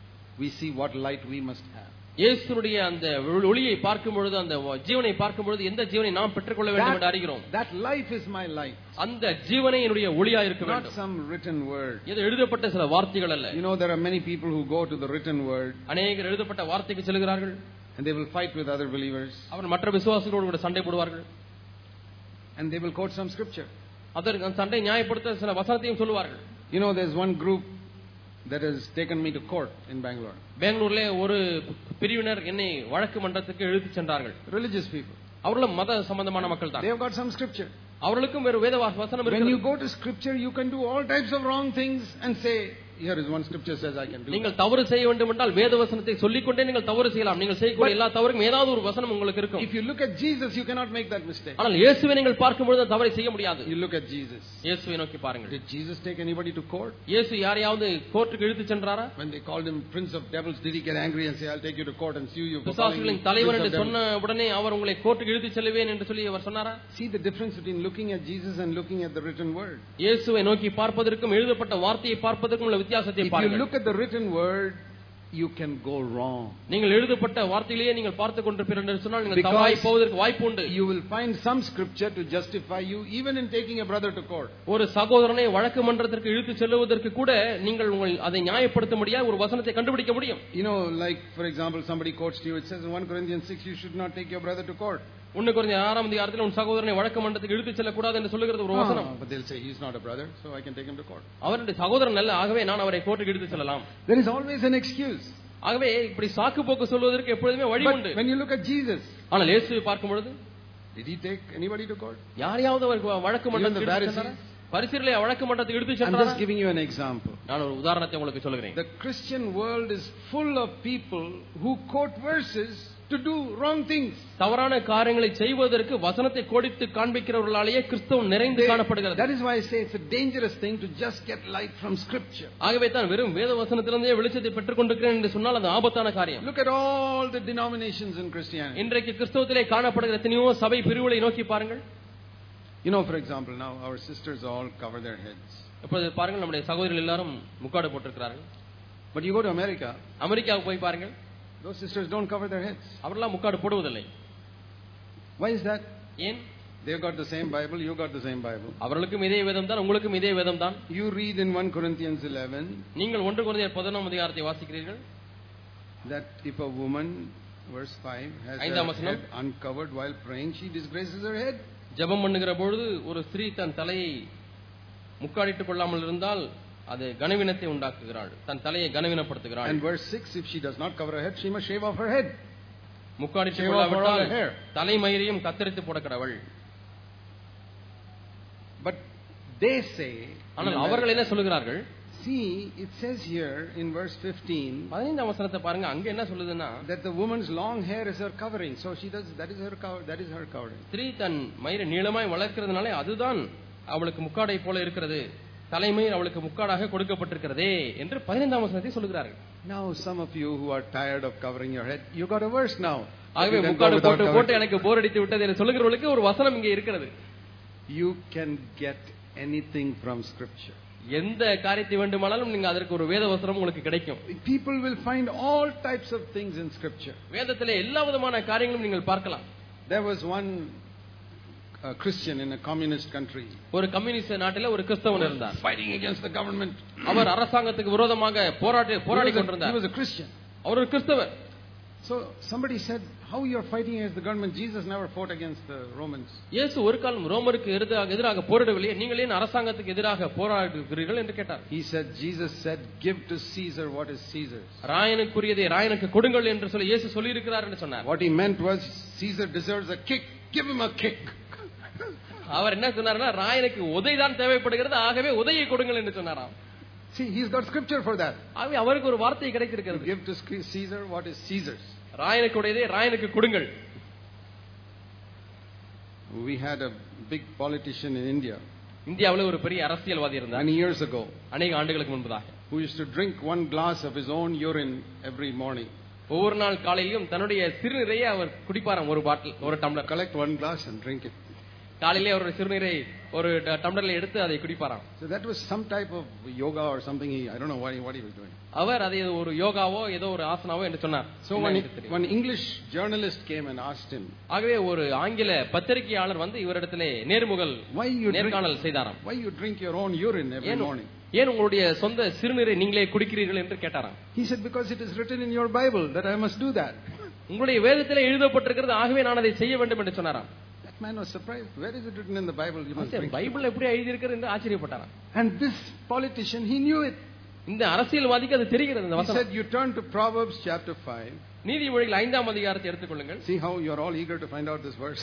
we see what light we must have. இயேசுவுடைய அந்த ஒளியை பார்க்கும் பொழுது, அந்த ஜீவனை பார்க்கும் பொழுது எந்த ஜீவனை நாம் பெற்றுக்கொள்ள வேண்டும் என்று அறிகிறோம். That life is my light. அந்த ஜீவனே என்னுடைய ஒளியா இருக்க வேண்டும். Not some written word. இது எழுதப்பட்ட சில வார்த்தைகள் அல்ல. You know, there are many people who go to the written word. அநேகர் எழுதப்பட்ட வார்த்தைக்கு செல்கிறார்கள். And they will fight with other believers. அவர் மற்ற விசுவாசிகளோடு கூட சண்டை போடுவார்கள். And they will quote some scripture. அதற்கு சண்டை நியாயப்படுத்த சில வசனத்தையும் சொல்லுவார்கள். You know, there's one group that has taken me to court in Bangalore. பெங்களூர்ல ஒரு பிரிவினர் என்னை வழக்கு மன்றத்துக்கு இழுத்து சென்றார்கள். Religious people. அவர்களும் மத சம்பந்தமான மக்கள் தான். They have got some scripture. அவர்களுக்கும் வேறு வேத வசனம் இருக்கு. When you go to scripture, you can do all types of wrong things and say, here is one scripture says I can do. நீங்கள் தவறு செய்ய வேண்டும் என்றால் வேத வசனத்தை சொல்லிக்கொண்டே நீங்கள் தவறு செய்யலாம். நீங்கள் செய்யக்கூடிய எல்லா தவறுக்கும் ஏதாவது ஒரு வசனம் உங்களுக்கு இருக்கும். If you look at Jesus, you cannot make that mistake. ஆனால் இயேசுவை நீங்கள் பார்க்கும்போது தவறை செய்ய முடியாது. You look at Jesus. இயேசுவை நோக்கி பாருங்கள். Did Jesus take anybody to court? இயேசு யாரையாவது கோர்ட்டுக்கு இழுத்து சென்றாரா? When they called him prince of devils, did he get angry and say, I'll take you to court and sue you for calling பிசாசுகளின் தலைவர் என்று சொன்ன உடனே அவர் உங்களை கோர்ட்டுக்கு இழுத்து செல்வேன் என்று சொல்லி அவர் சொன்னாரா? See the difference between looking at Jesus and looking at the written word. இயேசுவை நோக்கி பார்ப்பதற்கும் எழுதப்பட்ட வார்த்தையை பார்ப்பதற்கும் உள்ள வித்தியாசத்தை பாருங்கள். Look at the written word, you can go wrong. நீங்கள் எழுதப்பட்ட வார்த்தையிலேயே நீங்கள் பார்த்துக் கொண்டிருப்பீர்கள் என்று சொன்னால் நீங்கள் தவறாய் போவதற்கு வாய்ப்பு உண்டு. You will find some scripture to justify you even in taking a brother to court. ஒரு சகோதரனை வழக்கு மன்றத்திற்கு இழுத்து செல்வதற்கு கூட நீங்கள் உங்கள் அதை நியாயப்படுத்த முடியாது ஒரு வசனத்தை கண்டுபிடிக்க முடியும். You know, like for example, somebody quotes to you, it says in First Corinthians six, you should not take your brother to court. ஒன்று கொரிந்தியர் ஆறாம் அதிகாரத்தில் உன் சகோதரனை வழக்கு மன்றத்துக்கு இழுத்து செல்லக்கூடாது என்று சொல்லுகிறது ஒரு வசனம். But they'll say he's not a brother, so I can take him to court. அவருடைய சகோதரன் அல்ல, ஆகவே நான் அவரை கோர்ட்டுக்கு இழுத்து செல்லலாம். There is always an excuse. ஆகவே இப்படி சாக்கு போக்கு சொல்வதற்கு எப்பொழுதுமே வழி உண்டு. When you look at Jesus, ஆனால் இயேசுவை பார்க்கும் பொழுது did he take anybody to court? யாரையாவது அவர் வழக்கு மன்றத்துக்கு இழுத்து சென்றாரா? பரிசேயர்களை வழக்கு மன்றத்துக்கு இழுத்து சென்றாரா? I'm just giving you an example. நான் ஒரு உதாரணத்தை உங்களுக்கு சொல்கிறேன். The Christian world is full of people who quote verses to do wrong things. தவறான காரியங்களை செய்வதற்கு வசனத்தை கோடிட்டு காண்பிக்கிறவர்களாலேயே கிறிஸ்தவம் நிறைந்து காணப்படுகிறது. That is why I say it's a dangerous thing to just get light from scripture. ஆகவே தான் வெறும் வேத வசனத்திலிருந்தே வெளிச்சத்தை பெற்றுக் கொண்டிருக்கிறேன் என்று சொன்னால் அது ஆபத்தான காரியம். Look at all the denominations in Christianity. இன்றைக்கு கிறிஸ்தவத்திலே காணப்படுகிற எத்தனையோ சபை பிரிவுகளை நோக்கி பாருங்கள். You know, for example, now our sisters all cover their heads. இப்பொழுது பாருங்கள், நம்முடைய சகோதரிகள் எல்லாரும் முக்காடு போட்டிருக்கிறார்கள். But you go to America, அமெரிக்காவுக்கு போய் பாருங்கள், those sisters don't cover their heads. அவர்களாம் முக்காடு போடுவதில்லை. Why is that? ஏன்? They've got the same Bible, you got the same Bible. அவர்களுக்கும் இதே வேதம் தான், உங்களுக்கும் இதே வேதம் தான். You read in First Corinthians eleven, நீங்கள் ஒன்று கொரிந்தியர் பதினொன்றாம் அதிகாரத்தை வாசிக்கிறீர்கள். That if a woman, verse five, has her head uncovered while praying, she disgraces her head. ஜெபம் பண்ணுகிற பொழுது ஒரு ஸ்திரீ தன் தலையை முக்காடிட்டுக் கொள்ளாமல் இருந்தால் அது கனவீனத்தை உண்டாக்குகிறாள், தன் தலையை கனவீனப்படுத்துகிறாள். And verse six, if she does not cover her head, she must shave off her head. முக்காடிட்டுக் கொள்ளாவிட்டால் தலைமயிரையும் கத்தரித்து போட கடவுள். But they say, ஆனால் அவர்கள் என்ன சொல்கிறார்கள்? See, it says here in verse fifteen பதினைந்தாம் வசனத்தை பாருங்க, அங்க என்ன சொல்லுதுன்னா, that the woman's long hair is her covering. So she does, that is her cover, that is her covering. ஸ்திரீ தன் மயிரை நீளமாய் வளர்க்கிறதுனால அதுதான் அவளுக்கு முக்காடை போல இருக்கிறது, தலைமயிர் அவளுக்கு முக்காடாக கொடுக்கப்பட்டிருக்கிறதே என்று பதினைந்தாம் வசனத்தை சொல்லுகிறார்கள். Now some of you who are tired of covering your head, you got a verse now. ஆகவே முக்காடு போட்டு போட்டு எனக்கு போர் அடித்து விட்டது என்று சொல்லுகிறவர்களுக்கு ஒரு வசனம் இங்கே இருக்கிறது. You can get anything from Scripture. எந்த காரியத்தை வேண்டுமானாலும் நீங்க அதற்கு ஒரு வேத வசனம் உங்களுக்கு கிடைக்கும். People will find all types of things in Scripture. வேதத்திலே எல்லா விதமான காரியங்களும் நீங்கள் பார்க்கலாம். There was one uh, Christian in a communist country. ஒரு கம்யூனிஸ்ட் நாட்டிலே ஒரு கிறிஸ்தவன் இருந்தார். Fighting against the government. அவர் அரசாங்கத்துக்கு விரோதமாக போராடி போராடி கொண்டிருந்தார். He was a Christian. அவர் ஒரு கிறிஸ்தவர். So somebody said, how you are fighting against the government? Jesus never fought against the Romans. இயேசு ஒரு காலம் ரோமருக்கு எதிராக எதிராக போராடவில்லை, நீங்கள் ஏன் அரசாங்கத்துக்கு எதிராக போராடுகிறீர்கள் என்று கேட்டார். He said, Jesus said, give to Caesar what is Caesar's. ராயனுக்குரியதை ராயனுக்கு கொடுங்கள் என்று சொல்லி இயேசு சொல்லி இருக்கிறார் என்று சொன்னார். What he meant was, Caesar deserves a kick, give him a kick. அவர் என்ன சொன்னார்னா, ராயனுக்கு உதைதான் தேவைப்படுகிறது, ஆகவே உதையை கொடுங்கள் என்று சொன்னாராம். See, he's got scripture for that. ஆகவே அவருக்கு ஒரு வார்த்தை கிடைத்திருக்கிறது. Give to Caesar what is Caesar's. ராயனுக்குடையதை ராயனுக்கு கொடுங்கள். We had a big politician in India. இந்தியாவில் ஒரு பெரிய அரசியல்வாதி இருந்தார். Many years ago. அநேக ஆண்டுகளுக்கு முன்பதாக. Who used to drink one glass of his own urine every morning. ஒவ்வொரு நாள் காலையிலும் தன்னுடைய சிறுநீரையே அவர் குடிப்பாராம், ஒரு பாட்டில், ஒரு tumbler. Collect one glass and drink it. காலையிலே அவருடைய சிறுநீரை ஒரு டம்ளர்ல எடுத்து அதை குடிப்பாராம். So that was some type of yoga or something. He, I don't know what he, what he was doing. அவர் அதை ஒரு யோகாவோ ஏதோ ஒரு ஆசனாவோ என்று சொன்னார். So when one English journalist came and asked him, ஆகவே ஒரு ஆங்கில பத்திரிகையாளர் வந்து இவரிடத்திலே நேர்முகல் நேர்காணல் செய்தாராம். Why you drink your own urine every morning? ஏன் உங்களுடைய சொந்த சிறுநீரை நீங்களே குடிக்கிறீர்கள் என்று கேட்டாராம். He said, because it is written in your Bible that I must do that. உங்களுடைய வேதத்திலே எழுதப்பட்டிருக்கிறது, ஆகவே நான் அதை செய்ய வேண்டும் என்று சொன்னாராம். Man was surprised. Where is it written in the Bible? You must drink. பைபிள்ல எப்படி எழுதி இருக்கிறது என்று ஆச்சரியப்பட்டாராம். And this politician, he knew it. இந்த அரசியல்வாதிக்கு அது தெரிகிறது இந்த He வசனம். said, you turn to Proverbs chapter five. நீதிமொழிகள் ஐந்தாம் அதிகாரத்தை எடுத்துக்கொள்ளுங்கள். See how you are all eager to find out this verse.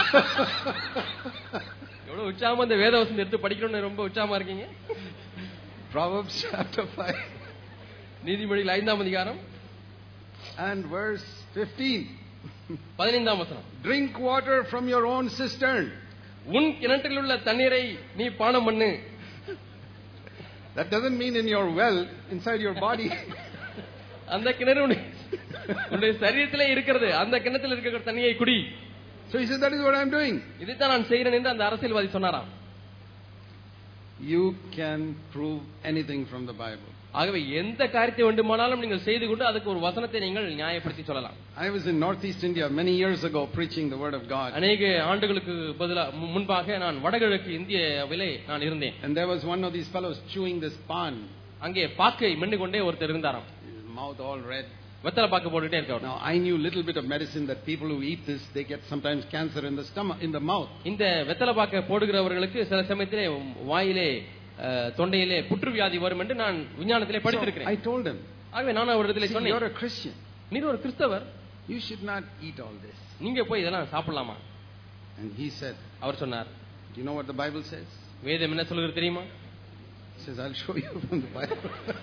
எவ்வளவு உற்சாகமா இந்த வேத வசனத்தை எடுத்து படிக்கணும்னு ரொம்ப உற்சாகமா இருக்கீங்க. Proverbs chapter five. நீதிமொழிகள் ஐந்தாம் அதிகாரம் and verse fifteen. பதினைந்தாம் வசனம். Drink water from your own cistern. உன் கிணற்றில் உள்ள தண்ணீரை நீ பானம் பண்ணு. That doesn't mean in your well inside your body. அந்த கிணறு உன்னுடைய சரீரத்திலே இருக்கிறது, அந்த கிணற்றில் இருக்கிற தண்ணியை குடி. So he said, that is what I am doing. இதைத்தான் நான் செய்கிறேன் என்று அந்த அரசியல்வாதி சொன்னாராம். You can prove anything from the Bible. ஆகவே எந்த காரியத்தை வேண்டுமானாலும் நீங்கள் செய்து கொண்டு அதுக்கு ஒரு வசனத்தை நீங்கள் நியாயப்படுத்தி சொல்லலாம். I was in northeast India many years ago preaching the word of God. அநேக ஆண்டுகளுக்கு பதிலாக முன்பாக நான் வடகிழக்கு இந்தியாவிலே நான் இருந்தேன். And there was one of these fellows chewing this pan. அங்கே பாக்கை மென்று கொண்டே ஒருத்தர் இருந்தாராம். His mouth all red. வெத்தலை பாக்கு போட்டுட்டே இருக்காரு. Now I knew little bit of medicine that people who eat this they get sometimes cancer in the stomach, in the mouth. இந்த வெத்தலை பாக்க போடுகிறவர்களுக்கு சில சமயத்திலே வாயிலே தொண்டையிலே புற்றுவியாதி வரும் என்று நான் விஞ்ஞானத்திலே படித்திருக்கிறேன். I told him. ஆகவே நான் அவரிடத்திலே சொன்னேன், you are a Christian. நீர் ஒரு கிறிஸ்தவர். You should not eat all this. நீங்க போய் இதெல்லாம் சாப்பிடலாமா? And he said, அவர் சொன்னார், do you know what the Bible says? வேதம் என்ன சொல்கிறது தெரியுமா? He says, I'll show you from the Bible.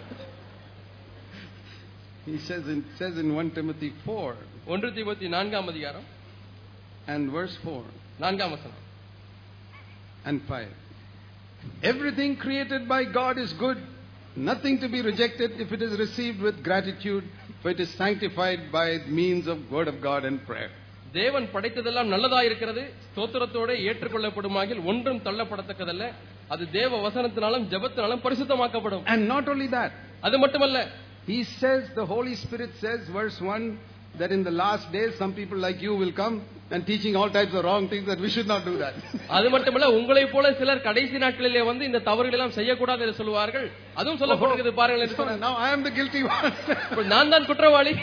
He says in says in First Timothy four. ஒன்று தீமோத்தேயு நான்காம் அதிகாரம் and verse four. நான்காம் வசனம் and five. Everything created by God is good, nothing to be rejected if it is received with gratitude, for it is sanctified by means of word of God and prayer. தேவன் படைத்ததெல்லாம் நல்லதாய் இருக்கிறது, ஸ்தோத்திரத்தோடு ஏற்றுக்கொள்ளப்படுமாகில் ஒன்றும் தள்ளப்படத்தக்கதல்ல, அது தேவ வசனத்தினாலும் ஜெபத்தினாலும் பரிசுத்தமாக்கப்படும். And not only that, அது மட்டுமல்ல, he says, the Holy Spirit says, verse one, that in the last days some people like you will come and teaching all types of wrong things, that we should not do that. அது மட்டுமல்ல, உங்களை போல சிலர் கடைசி நாட்களிலே வந்து இந்த தவறுகள் எல்லாம் செய்யக்கூடாது என்று சொல்வார்கள். அதுவும் சொல்லப்பட்டிருக்கிறது பாருங்கள் என்று சொன்னார். Now I am the guilty one. நான் தான் குற்றவாளி.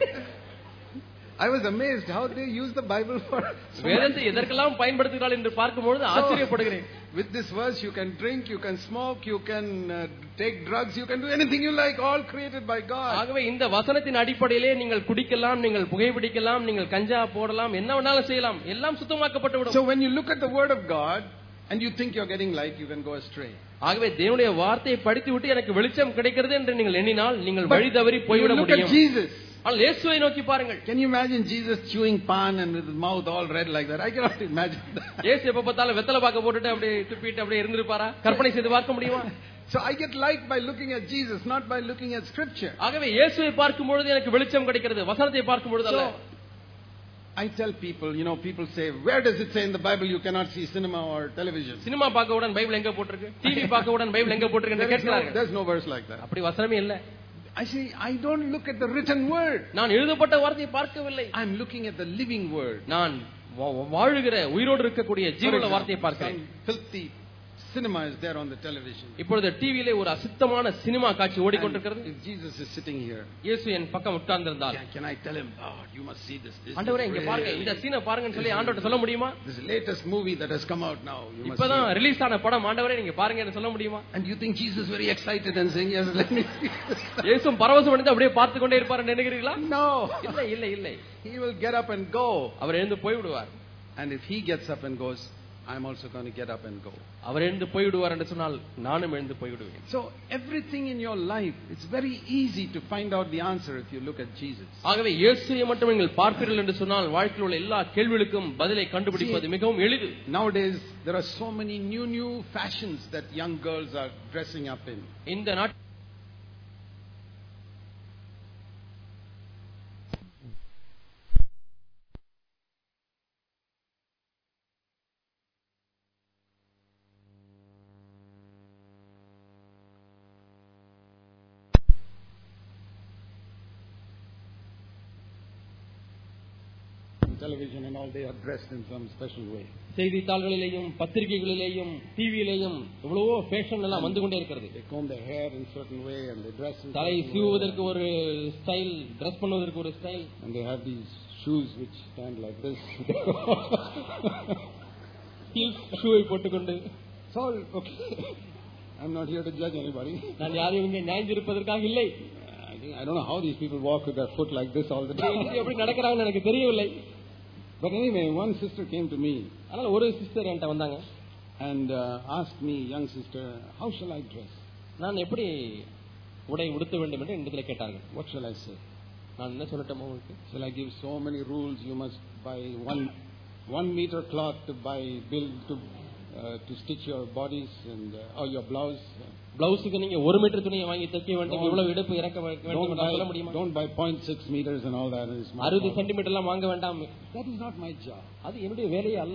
I was amazed how they use the Bible for. வேதத்தை எதற்கெல்லாம் பயன்படுத்துகிறார்கள் என்று பார்க்கும்போது ஆச்சரியப்படுகிறேன். With this verse you can drink, you can smoke, you can uh, take drugs, you can do anything you like, all created by God. ஆகவே இந்த வசனத்தின் அடிப்படையிலே நீங்கள் குடிக்கலாம், நீங்கள் புகைப்பிடிக்கலாம், நீங்கள் கஞ்சா போடலாம், என்ன வேணாலும் செய்யலாம், எல்லாம் சுத்தமாக்கப்பட்டு விடும். So when you look at the word of God, and you think you're getting light, you can go astray. ஆகவே தேவனுடைய வார்த்தையை படித்து விட்டு எனக்கு வெளிச்சம் கிடைக்கிறது என்று நீங்கள் எண்ணினால் நீங்கள் வழி தவறி போய்விட Look at முடியும். Jesus. ஆனால் இயேசுவை நோக்கி பாருங்கள். Can you imagine Jesus chewing pan and with his mouth all red like that? I cannot imagine that. இயேசு எப்ப பார்த்தாலும் வெத்தலை பாக்க போட்டுட்டு அப்படியே துப்பிட்டு அப்படியே இருந்திருப்பாரா? கற்பனை செய்து பார்க்க முடியுமா? So I get light by looking at Jesus, not by looking at Scripture. ஆகவே இயேசுவை பார்க்கும் பொழுது எனக்கு வெளிச்சம் கிடைக்கிறது, வசனத்தை பார்க்கும் பொழுது அல்ல. I tell people, you know, people say, where does it say in the Bible you cannot see cinema or television? Cinema பார்க்கவுடன் பைபிள் எங்க போட்டுருக்கு, டிவி பார்க்கவுடன் பைபிள் எங்க போட்டுருக்கு என்று கேட்கிறார்கள். There's no verse like that. அப்படி வசனமே இல்ல. I say, I don't look at the written word. நான் எழுதப்பட்ட வார்த்தையை பார்க்கவில்லை. I'm looking at the living word. நான் வாழுகிற உயிரோடு இருக்கக்கூடிய ஜீவனுள்ள வார்த்தையை பார்க்கிறேன். Filthy cinema is there on the television. இப்பொழுது டிவியிலே ஒரு அசுத்தமான சினிமா காட்சி ஓடிக்கொண்டிருக்கிறது. If Jesus is sitting here, இயேசு என் பக்கம் உட்கார்ந்திருந்தால், can I tell him, oh, you must see this this ஆண்டவரே இங்க பாருங்க, இந்த சீனை பாருங்கன்னு சொல்லி ஆண்டவர்ட்ட சொல்ல முடியுமா? This latest movie that has come out now, you must இப்பதான் ரிலீஸ் ஆன படம், ஆண்டவரே நீங்க பாருங்கன்னு சொல்ல முடியுமா? And you think Jesus very excited and saying, yes, let me see this. இயேசு பரவசம் அடைந்து அப்படியே பார்த்து கொண்டே இருப்பார்னு நினைக்கிறீங்களா? No. இல்ல இல்ல இல்ல. He will get up and go. அவர் எழுந்து போய் விடுவார். And if he gets up and goes, I'm also going to get up and go. அவர் எழுந்து போய் விடுவார் என்று சொன்னால் நானும் எழுந்து போய் விடுவேன். So everything in your life, it's very easy to find out the answer if you look at Jesus. ஆகவே இயேசுவை மட்டும் நீங்கள் பார்ப்பீர்கள் என்று சொன்னால் வாழ்க்கையில் உள்ள எல்லா கேள்விகளுக்கும் பதிலை கண்டுபிடிப்பது மிகவும் எளிது. Nowadays there are so many new new fashions that young girls are dressing up in. இந்த நாட் television and all, they are dressed in some special way. செய்தித்தாள்களிலேயும் பத்திரிகைகளிலேயும் டிவியிலேயும் எவ்வளவோ ஃபேஷன் எல்லாம் வந்து கொண்டே இருக்கிறது. They comb their hair in certain way and they dress in தலை சீவுவதற்கு ஒரு ஸ்டைல், டிரஸ் பண்ணுவதற்கு ஒரு style, and they have these shoes which stand like this. Heels ஷூவை போட்டுக்கொண்டு. So okay, I'm not here to judge anybody. நான் யாரையும் இங்கே நியாயந்திருப்பதற்காக இல்லை. I think I don't know how these people walk with their foot like this all the time. எப்படி நடக்கறாங்கன்னு எனக்கு தெரியவில்லை. But anyway, one sister came to me. அதனால ஒரு sister என்கிட்ட வந்தாங்க. And uh, asked me, young sister, how shall I dress? நான் எப்படி உடை உடுத்த வேண்டும் என்று என்னிடத்தில் கேட்டார்கள். What shall I say? நான் என்ன சொல்லட்டோம் உங்களுக்கு? Shall I give so many rules? You must buy one one meter cloth to buy build to uh, to stitch your bodies and uh, or your blouse. பிளவுஸுக்கு நீங்க ஒரு metre துணியை வாங்கி தைக்க வேண்டும், இவ்வளவு இடுப்பு இறக்க வேண்டும் என்று சொல்ல முடியுமா? Don't buy zero point six meters and all that. அறுபது சென்டிமீட்டர் எல்லாம் வாங்க வேண்டாம். That is not my job. அது என்னுடைய வேலையே அல்ல.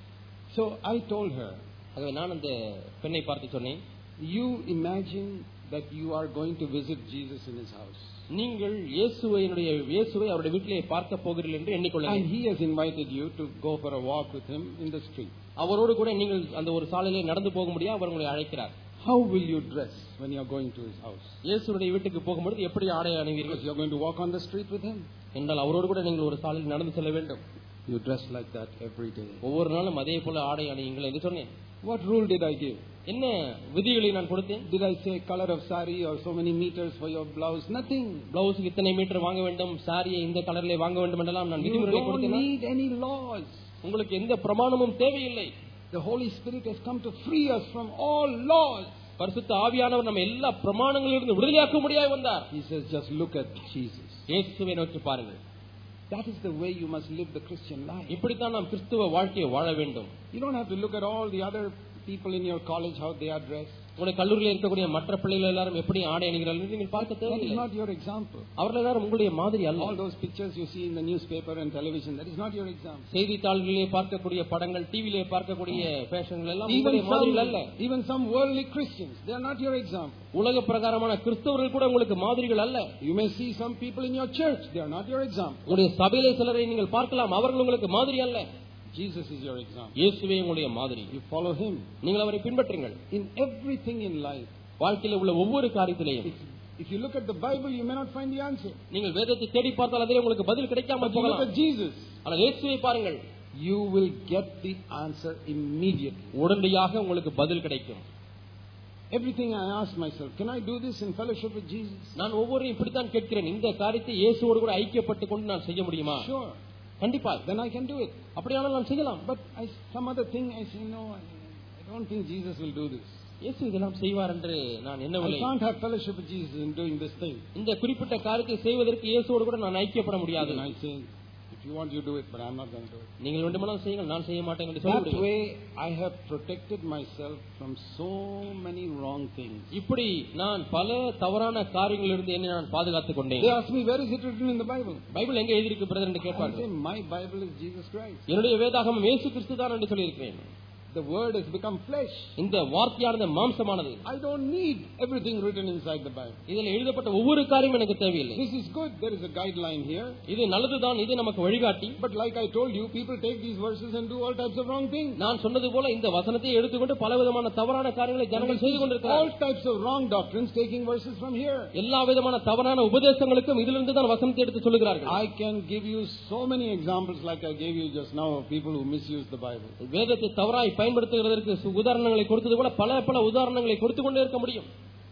So I told her, ஆகவே நான் அந்த பெண்ணை பார்த்து சொன்னேன், you imagine that you are going to visit Jesus in his house. நீங்கள் இயேசுவை இயேசுவை அவருடைய வீட்டிலே பார்க்க போகிறீர்கள் என்று எண்ணிக்கொள்ளுங்கள். And he has invited you to go for a walk with him in the street. அவரோடு கூட நீங்கள் அந்த ஒரு சாலையிலே நடந்து போக முடியாது, அவர் உங்களை அழைக்கிறார். How will you dress when you are going to his house? இயேசுவுடைய வீட்டுக்கு போகும்போது எப்படி ஆடை அணிவீர்கள்? Because you are going to walk on the street with him. என்றால் அவரோடு கூட நீங்கள் ஒரு சாலையில் நடந்து செல்ல வேண்டும். You dress like that every day. ஒவ்வொரு நாளும் அதே போல ஆடை அணியுங்கள் என்று சொன்னேன். What rule did I give? என்ன விதிகளை நான் கொடுத்தேன்? Did I say color of sari or so many meters for your blouse? Nothing. பிளவுஸ்க்கு இத்தனை மீட்டர் வாங்க வேண்டும், சாரியை இந்த கலரிலே வாங்க வேண்டும் என்றெல்லாம் நான் விதிமுறைகளை கொடுத்தேன். You don't need any laws. உங்களுக்கு எந்த பிரமாணமும் தேவையில்லை. The Holy Spirit has come to free us from all laws. பரிசுத்த ஆவியானவர் நம்ம எல்லா பிரமாணங்களிலிருந்து விடுதலையாக்க முடியாது வந்தார். He says just look at Jesus. இயேசுவை நோக்கி பாருங்கள். That is the way you must live the Christian life. இப்படி தான் நாம் கிறிஸ்துவ வாழ்க்கையை வாழ வேண்டும். You don't have to look at all the other people in your college how they are dressed. உங்களுடைய கல்லூரியில் இருக்கக்கூடிய மற்ற பிள்ளைகள் எல்லாரும் எப்படி ஆடை அணிகிறார்கள் என்று நீங்கள் பார்க்க தேவையில்லை. That is not your example. அவர்கள் எல்லாரும் உங்களுடைய மாதிரி அல்ல. All those pictures you see in the newspaper and television, that is not your example. செய்தித்தாள்களிலே பார்க்கக்கூடிய படங்கள், டிவியிலே பார்க்கக்கூடிய ஃபேஷன்கள் எல்லாம் உங்களுடைய மாதிரிகள் அல்ல. Even some worldly Christians, they are not your example. உலக பிரகாரமான கிறிஸ்தவர்கள் கூட உங்களுக்கு மாதிரிகள் அல்ல. You may see some people in your church, they are not your example. உங்களுடைய சபையிலே சிலரை நீங்கள் பார்க்கலாம், அவர்கள் உங்களுக்கு மாதிரி அல்ல. Jesus is your example. இயேசுவே உங்களுடைய மாதிரி. You follow him. நீங்கள் அவரை பின்பற்றுங்கள். In everything in life, வாழ்க்கையில உள்ள ஒவ்வொரு காரியத்திலேயும் if you look at the Bible, you may not find the answer. நீங்கள் வேதத்தை தேடி பார்த்தால் அதிலே உங்களுக்கு பதில் கிடைக்காம போகலாம். Look at Jesus. ஆனால் இயேசுவை பாருங்கள், you will get the answer immediately. உடனடியாக உங்களுக்கு பதில் கிடைக்கும். Everything I ask myself, can I do this in fellowship with Jesus? நான் ஒவ்வொரு இப்படி தான் கேட்கிறேன், இந்த காரியத்தை இயேசுவோடு கூட ஐக்கியப்பட்டு கொண்டு நான் செய்ய முடியுமா? Sure. கண்டிப்பா. Then I can do it. அப்படியானால் நான் செய்யலாம். But I, some other thing I say no, I, I don't think Jesus will do this. இயேசு இதெல்லாம் செய்வார் என்று நான் I எண்ணவில்லை. can't have fellowship with Jesus in doing this thing. இந்த குறிப்பிட்ட காரியத்தை செய்வதற்கு இயேசுவோடு கூட நான் ஐக்கியப்பட முடியாது. And I say, if you want, you do it, but I'm not going to do it. நீங்கள் வேண்டுமானால் செய்யுங்கள், நான் செய்ய மாட்டேன் என்று That சொல்லிவிடுவேன். way, I have protected myself from so many wrong things. இப்படி நான் பல தவறான காரியங்களிலிருந்து என்னை நான் பாதுகாத்துக் கொண்டேன். They ask me, where is it written in the Bible? Bible எங்க எழுதியிருக்கு பிரதர் என்று I கேட்பார்கள். say, my Bible is Jesus Christ. என்னுடைய வேதாகமம் இயேசு கிறிஸ்து தான் என்று சொல்லியிருக்கிறேன். The word has become flesh. இந்த வார்த்தையானது மாம்சமானது. I don't need everything written inside the Bible. இதில் எழுதப்பட்ட ஒவ்வொரு காரியமும் எனக்கு தேவையில்லை. This is good. There is a guideline here. இது நல்லதுதான், இது நமக்கு வழிகாட்டி. But like I told you, people take these verses and do all types of wrong things. நான் சொன்னது போல இந்த வசனத்தை எடுத்துக்கொண்டு பலவிதமான தவறான காரியங்களை ஜனங்கள் செய்து கொண்டிருக்கிறார்கள். All types of wrong doctrines taking verses from here. எல்லா விதமான தவறான உபதேசங்களுக்கும் இதிலிருந்து தான் வசனத்தை எடுத்து சொல்லுகிறார்கள். I can give you so many examples like I gave you just now of people who misuse the Bible. வேதத்தை தவறாய் பயன்படுத்துகிறதற்கு உதாரணங்களை கொடுத்தது போல பல பல உதாரணங்களை கொடுத்து கொண்டே இருக்க முடியும்.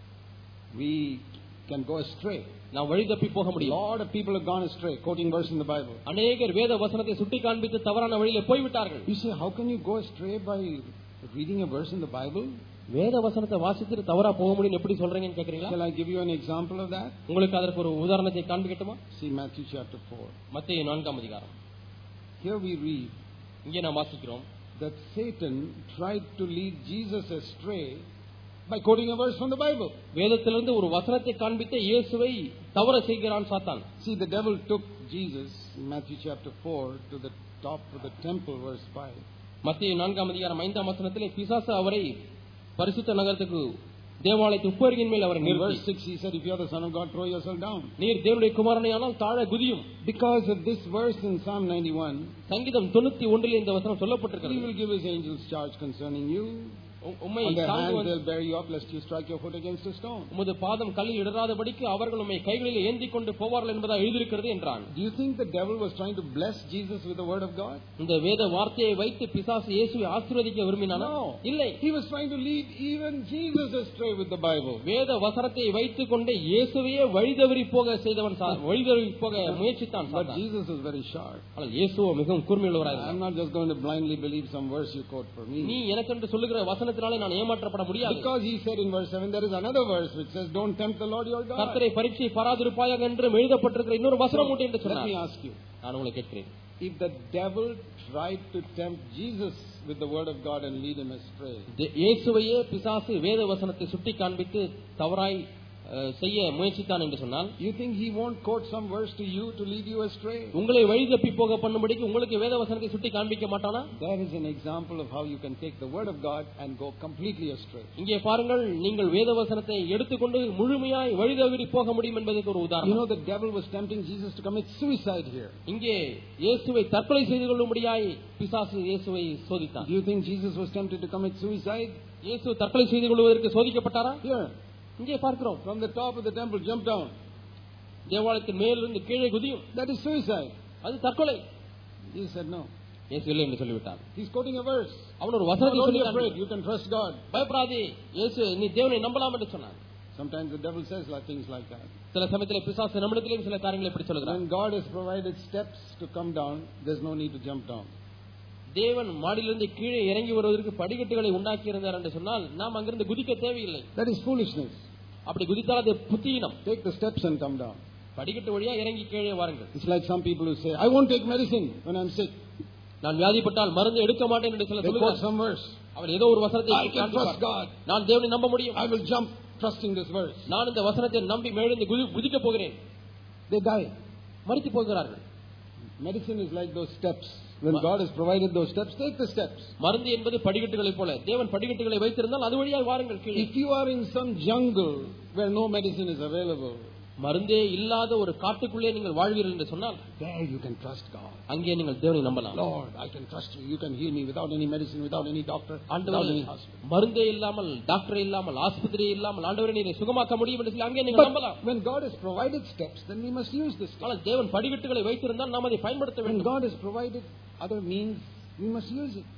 We can go astray. நாம் வழி தப்பி போக A முடியும். lot of people have gone astray quoting verse in the Bible. அநேகர் வேத வசனத்தை சுட்டி காண்பித்து தவறான வழியிலே போய்விட்டார்கள். You say, how can you go astray by reading a verse in the Bible? வேத வசனத்தை வாசித்து தவறா போக முடியும் எப்படி சொல்றீங்கன்னு கேக்குறீங்களா? Shall I give you an example of that? உங்களுக்கு அதற்கு ஒரு உதாரணத்தை காண்பிக்கட்டுமா? See Matthew chapter four. மத்தேயு நான்காம் அதிகாரம். Here we read இங்கே நாம் வாசிக்கிறோம் that Satan tried to lead Jesus astray by quoting a verse from the Bible. வேதத்திலிருந்து ஒரு வசனத்தை காண்பித்து இயேசுவை தவற செய்கிறான் சாத்தான். See, the devil took Jesus in Matthew chapter four to the top of the temple, verse five. மத்தேயு நான்காம் அதிகாரம் ஐந்தாம் வசனத்திலே பிசாசு அவரை பரிசுத்த நகரத்துக்கு தேவாலயத்து உப்பரியின் மேல் அவரை In நிறுத்தி, verse six he said, if you are the son of God, throw yourself down. நீர் தேவனுடைய குமாரனையானால் தாழ குதியும். Because of this verse in Psalm ninety-one, சங்கீதம் தொண்ணூத்தி ஒன்றில் இந்த வசனம் he சொல்லப்பட்டிருக்கிறது. will give his angels charge concerning you. உம்மை On their hands தாங்குவன் they'll bear you up, lest you strike your foot against a stone. உமது பாதம் கல்லில் இடராதபடிக்கு அவர்கள் உம்மை கைகளில் ஏந்தி கொண்டு போவார்கள் என்பதாக எழுதியிருக்கிறது என்றான். Do you think the devil was trying to bless Jesus with the word of God? இந்த வேத வார்த்தையை வைத்து பிசாசு இயேசுவை ஆசீர்வதிக்க விரும்பினானா? No. இல்லை. He was trying to lead even Jesus astray with the Bible. வேத வசனத்தை வைத்துக் கொண்டு இயேசுவையே வழிதவறி போக செய்தவன் வழிதவறி போக முயற்சித்தான். But Jesus was very sharp. ஆனால் இயேசுவோ மிகவும் கூர்மையுள்ளவராய் I'm not just going to blindly believe some verse you quote for me. நீ எனக்கென்று சொல்லுகிற வசனத்தினாலே நான் ஏமாற்றப்பட முடியாது. Because he said in verse seven, there is another verse which says, don't tempt the Lord your God. கர்த்தரை பரீட்சை பாராதிருப்பாயாக என்று எழுதப்பட்டிருக்கிற இன்னொரு வசனம் உண்டு என்று Let சொன்னார். me ask you, நான் உங்களை கேட்கிறேன், if the devil tried to tempt Jesus with the word of God and lead him astray, தே- இயேசுவையே பிசாசு வேத வசனத்தை சுட்டி காண்பித்து தவறாய் அஹ், செய்ய முயற்சித்தான் என்று சொன்னால், you think he won't quote some verse to you to lead you astray? உங்களை வழி தப்பி போக பண்ணும்படிக்கு உங்களுக்கு வேத வசனத்தை சுட்டி காண்பிக்க மாட்டானா? That is an example of how you can take the word of God and go completely astray. இங்கே பாருங்கள், நீங்கள் வேத வசனத்தை எடுத்துக்கொண்டு முழுமையாய் வழிதவறி போக முடியும் என்பதற்கு ஒரு You உதாரணம். know, the devil was tempting Jesus to commit suicide here. இங்கே இயேசுவை தற்கொலை செய்து கொள்ளும்படியாய் பிசாசு இயேசுவை சோதித்தான். Do you think Jesus was tempted to commit suicide? இயேசு தற்கொலை செய்து கொள்வதற்கு சோதிக்கப்பட்டாரா? Here, இங்கே பார்க்கிறோம், from the top of the temple, jump down. தேவாலயத்தின் மேலிருந்து கீழே குதியும், That is suicide. அது தற்கொலை. Jesus said no. இயேசு இல்லை என்று சொல்லிவிட்டார். He's quoting a verse. அவன் ஒரு No, வசனத்தை don't be சொல்லி afraid. காண்பித்தான். You can trust God. பயப்படாதே, இயேசு நீ தேவனை நம்பலாம் என்று சொன்னார். Sometimes the devil says like things like that. சில சமயத்திலே பிசாசு நம்மிடத்திலேயும் சில காரியங்களை இப்படி சொல்கிறார். When God has provided steps to come down, there's no need to jump down. தேவன் மாடியிலிருந்து கீழே இறங்கி வருவதற்கு படிக்கட்டுகளை உண்டாக்கி இருந்தார் என்று சொன்னால் நாம் அங்கிருந்து குதிக்க தேவையில்லை. That is foolishness. அப்படி குதித்தால் அது புத்தியினம். Take the steps and come down. படிக்கட்டு வழியா இறங்கி கீழே வாருங்கள். It's like some people who say, I won't take medicine when I'm sick. நான் வியாதிப்பட்டால் மருந்து எடுக்க மாட்டேன் என்று சொல்ல They quote சொல்லுகிறார். some verse. அவர் ஏதோ ஒரு வசனத்தை I can trust காண்பிப்பார். God. நான் தேவனை நம்ப முடியும். I will jump trusting this verse. நான் இந்த வசனத்தை நம்பி மேலிருந்து குதி- குதிக்க போகிறேன். They die. மரித்து போகிறார்கள். Medicine is like those steps. When God has provided those steps, take the steps. மருந்து என்பது படிக்கட்டுகளைப் போல. தேவன் படிக்கட்டுகளை வைத்திருந்தால் அது வழியாக வாருங்கள் கீழே. If you are in some jungle where no medicine is available, மருந்தே இல்லாத ஒரு காட்டுக்குள்ளே நீங்கள் வாழ்வீர்கள் என்று சொன்னால் there you can trust God. அங்கே நீங்கள் தேவனை நம்பலாம். Lord, I can trust you. You can heal me without any medicine, without any doctor, without ஆண்டவரே, any hospital. மருந்தே இல்லாமல் டாக்டர் இல்லாமல் ஆஸ்பத்திரி இல்லாமல் ஆண்டவரே நீரை சுகமாக்க முடியும் என்று சொல்லி அங்கே நீங்கள் நம்பலாம். But when God has provided steps, then we must use the steps. ஆனால் தேவன் படிக்கட்டுகளை வைத்திருந்தால் நாம் அதை பயன்படுத்த When வேண்டும். God has provided other means, we must use it.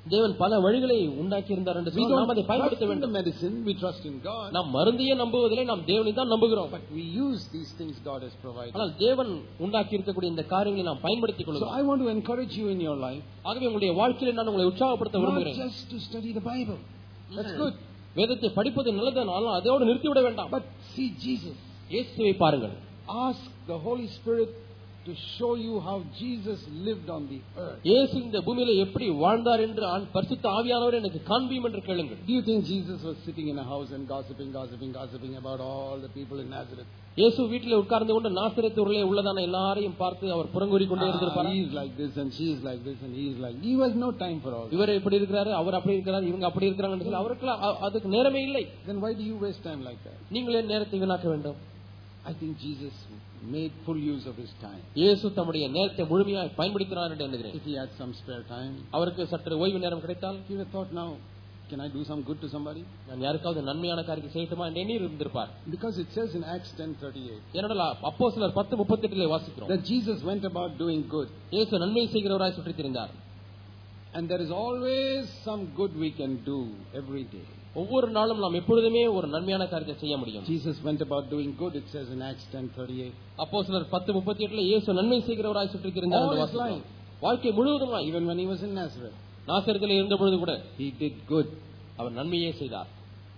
தேவன் பல வழிகளை உண்டாக்கி இருந்தார் என்று சொன்னால் நாம் அதை பயன்படுத்த வேண்டும். Medicine, we trust in God. நாம் மருந்தையே நம்புவதில்லை, நாம் தேவனை தான் நம்புகிறோம். But we use these things God has provided. ஆனால் தேவன் உண்டாக்கி இருக்கக்கூடிய இந்த காரியங்களை நாம் பயன்படுத்திக் கொள்கிறோம். So I want to encourage you in your life. ஆகவே உங்களுடைய வாழ்க்கையில நான் உங்களை உற்சாகப்படுத்த விரும்புகிறேன். Not just to study the Bible. That's good. வேதத்தை படிப்பது நல்லது, ஆனால் அதோடு நிறுத்திவிட வேண்டாம். But see Jesus. இயேசுவை பாருங்கள். Ask the Holy Spirit to show you how Jesus lived on the earth. இயேசு இந்த பூமியிலே எப்படி வாழ்ந்தார் என்று பரிசுத்த ஆவியானவர் எனக்கு காண்பியும் என்று கேளுங்கள். Do you think Jesus was sitting in a house and gossiping gossiping gossiping about all the people in Nazareth? இயேசு வீட்டிலே உட்கார்ந்து கொண்டு நாசரேத் ஊரிலே உள்ளதான எல்லாரையும் பார்த்து அவர் புறங்கூறி கொண்டே இருந்திருப்பார். He is like this and she is like this and he is like. He has no time for all. இவர் இப்படி இருக்கிறாரு, அவர் அப்படி இருக்கிறார், இவங்க அப்படி இருக்கிறாங்க என்று சொல்லி அவருக்கு அதுக்கு நேரமே இல்லை. Then why do you waste time like that? நீங்களே நேரத்தை வீணாக்க வேண்டும். I think Jesus made full use of his time. இயேசு தம்முடைய நேரத்தை முழுமையாக பயன்படுத்தினார் என்று எண்ணுகிறேன். If he had some spare time, அவருக்கு சற்று ஓய்வு நேரம் கிடைத்தால், he would have thought, now can I do some good to somebody? நான் யாருக்காவது நன்மையான காரியம் செய்யட்டுமா என்று எண்ணி இருந்திருப்பார். Because it says in Acts ten thirty-eight. ஏனென்றால் அப்போஸ்தலர் பத்து முப்பத்தெட்டு வாசிக்கிறோம். That Jesus went about doing good. இயேசு நன்மை செய்கிறவராய் சுற்றித் திரிந்தார். And there is always some good we can do every day. ஒவ்வொரு நாளும் நாம் எப்பொழுதுமே ஒரு நன்மையான காரியத்தை செய்ய முடியும். Jesus went about doing good, it says in Acts ten thirty-eight. அப்போஸ்தலர் பத்து முப்பத்தெட்டு இயேசு நன்மை செய்கிறவராய் சுற்றித் திரிந்தார் என்று வாசிக்கிறோம். வாழ்க்கை முழுவதும் even when he was in Nazareth, நாசரேத்திலே இருந்த பொழுது கூட he did good. அவர் நன்மையே செய்தார்.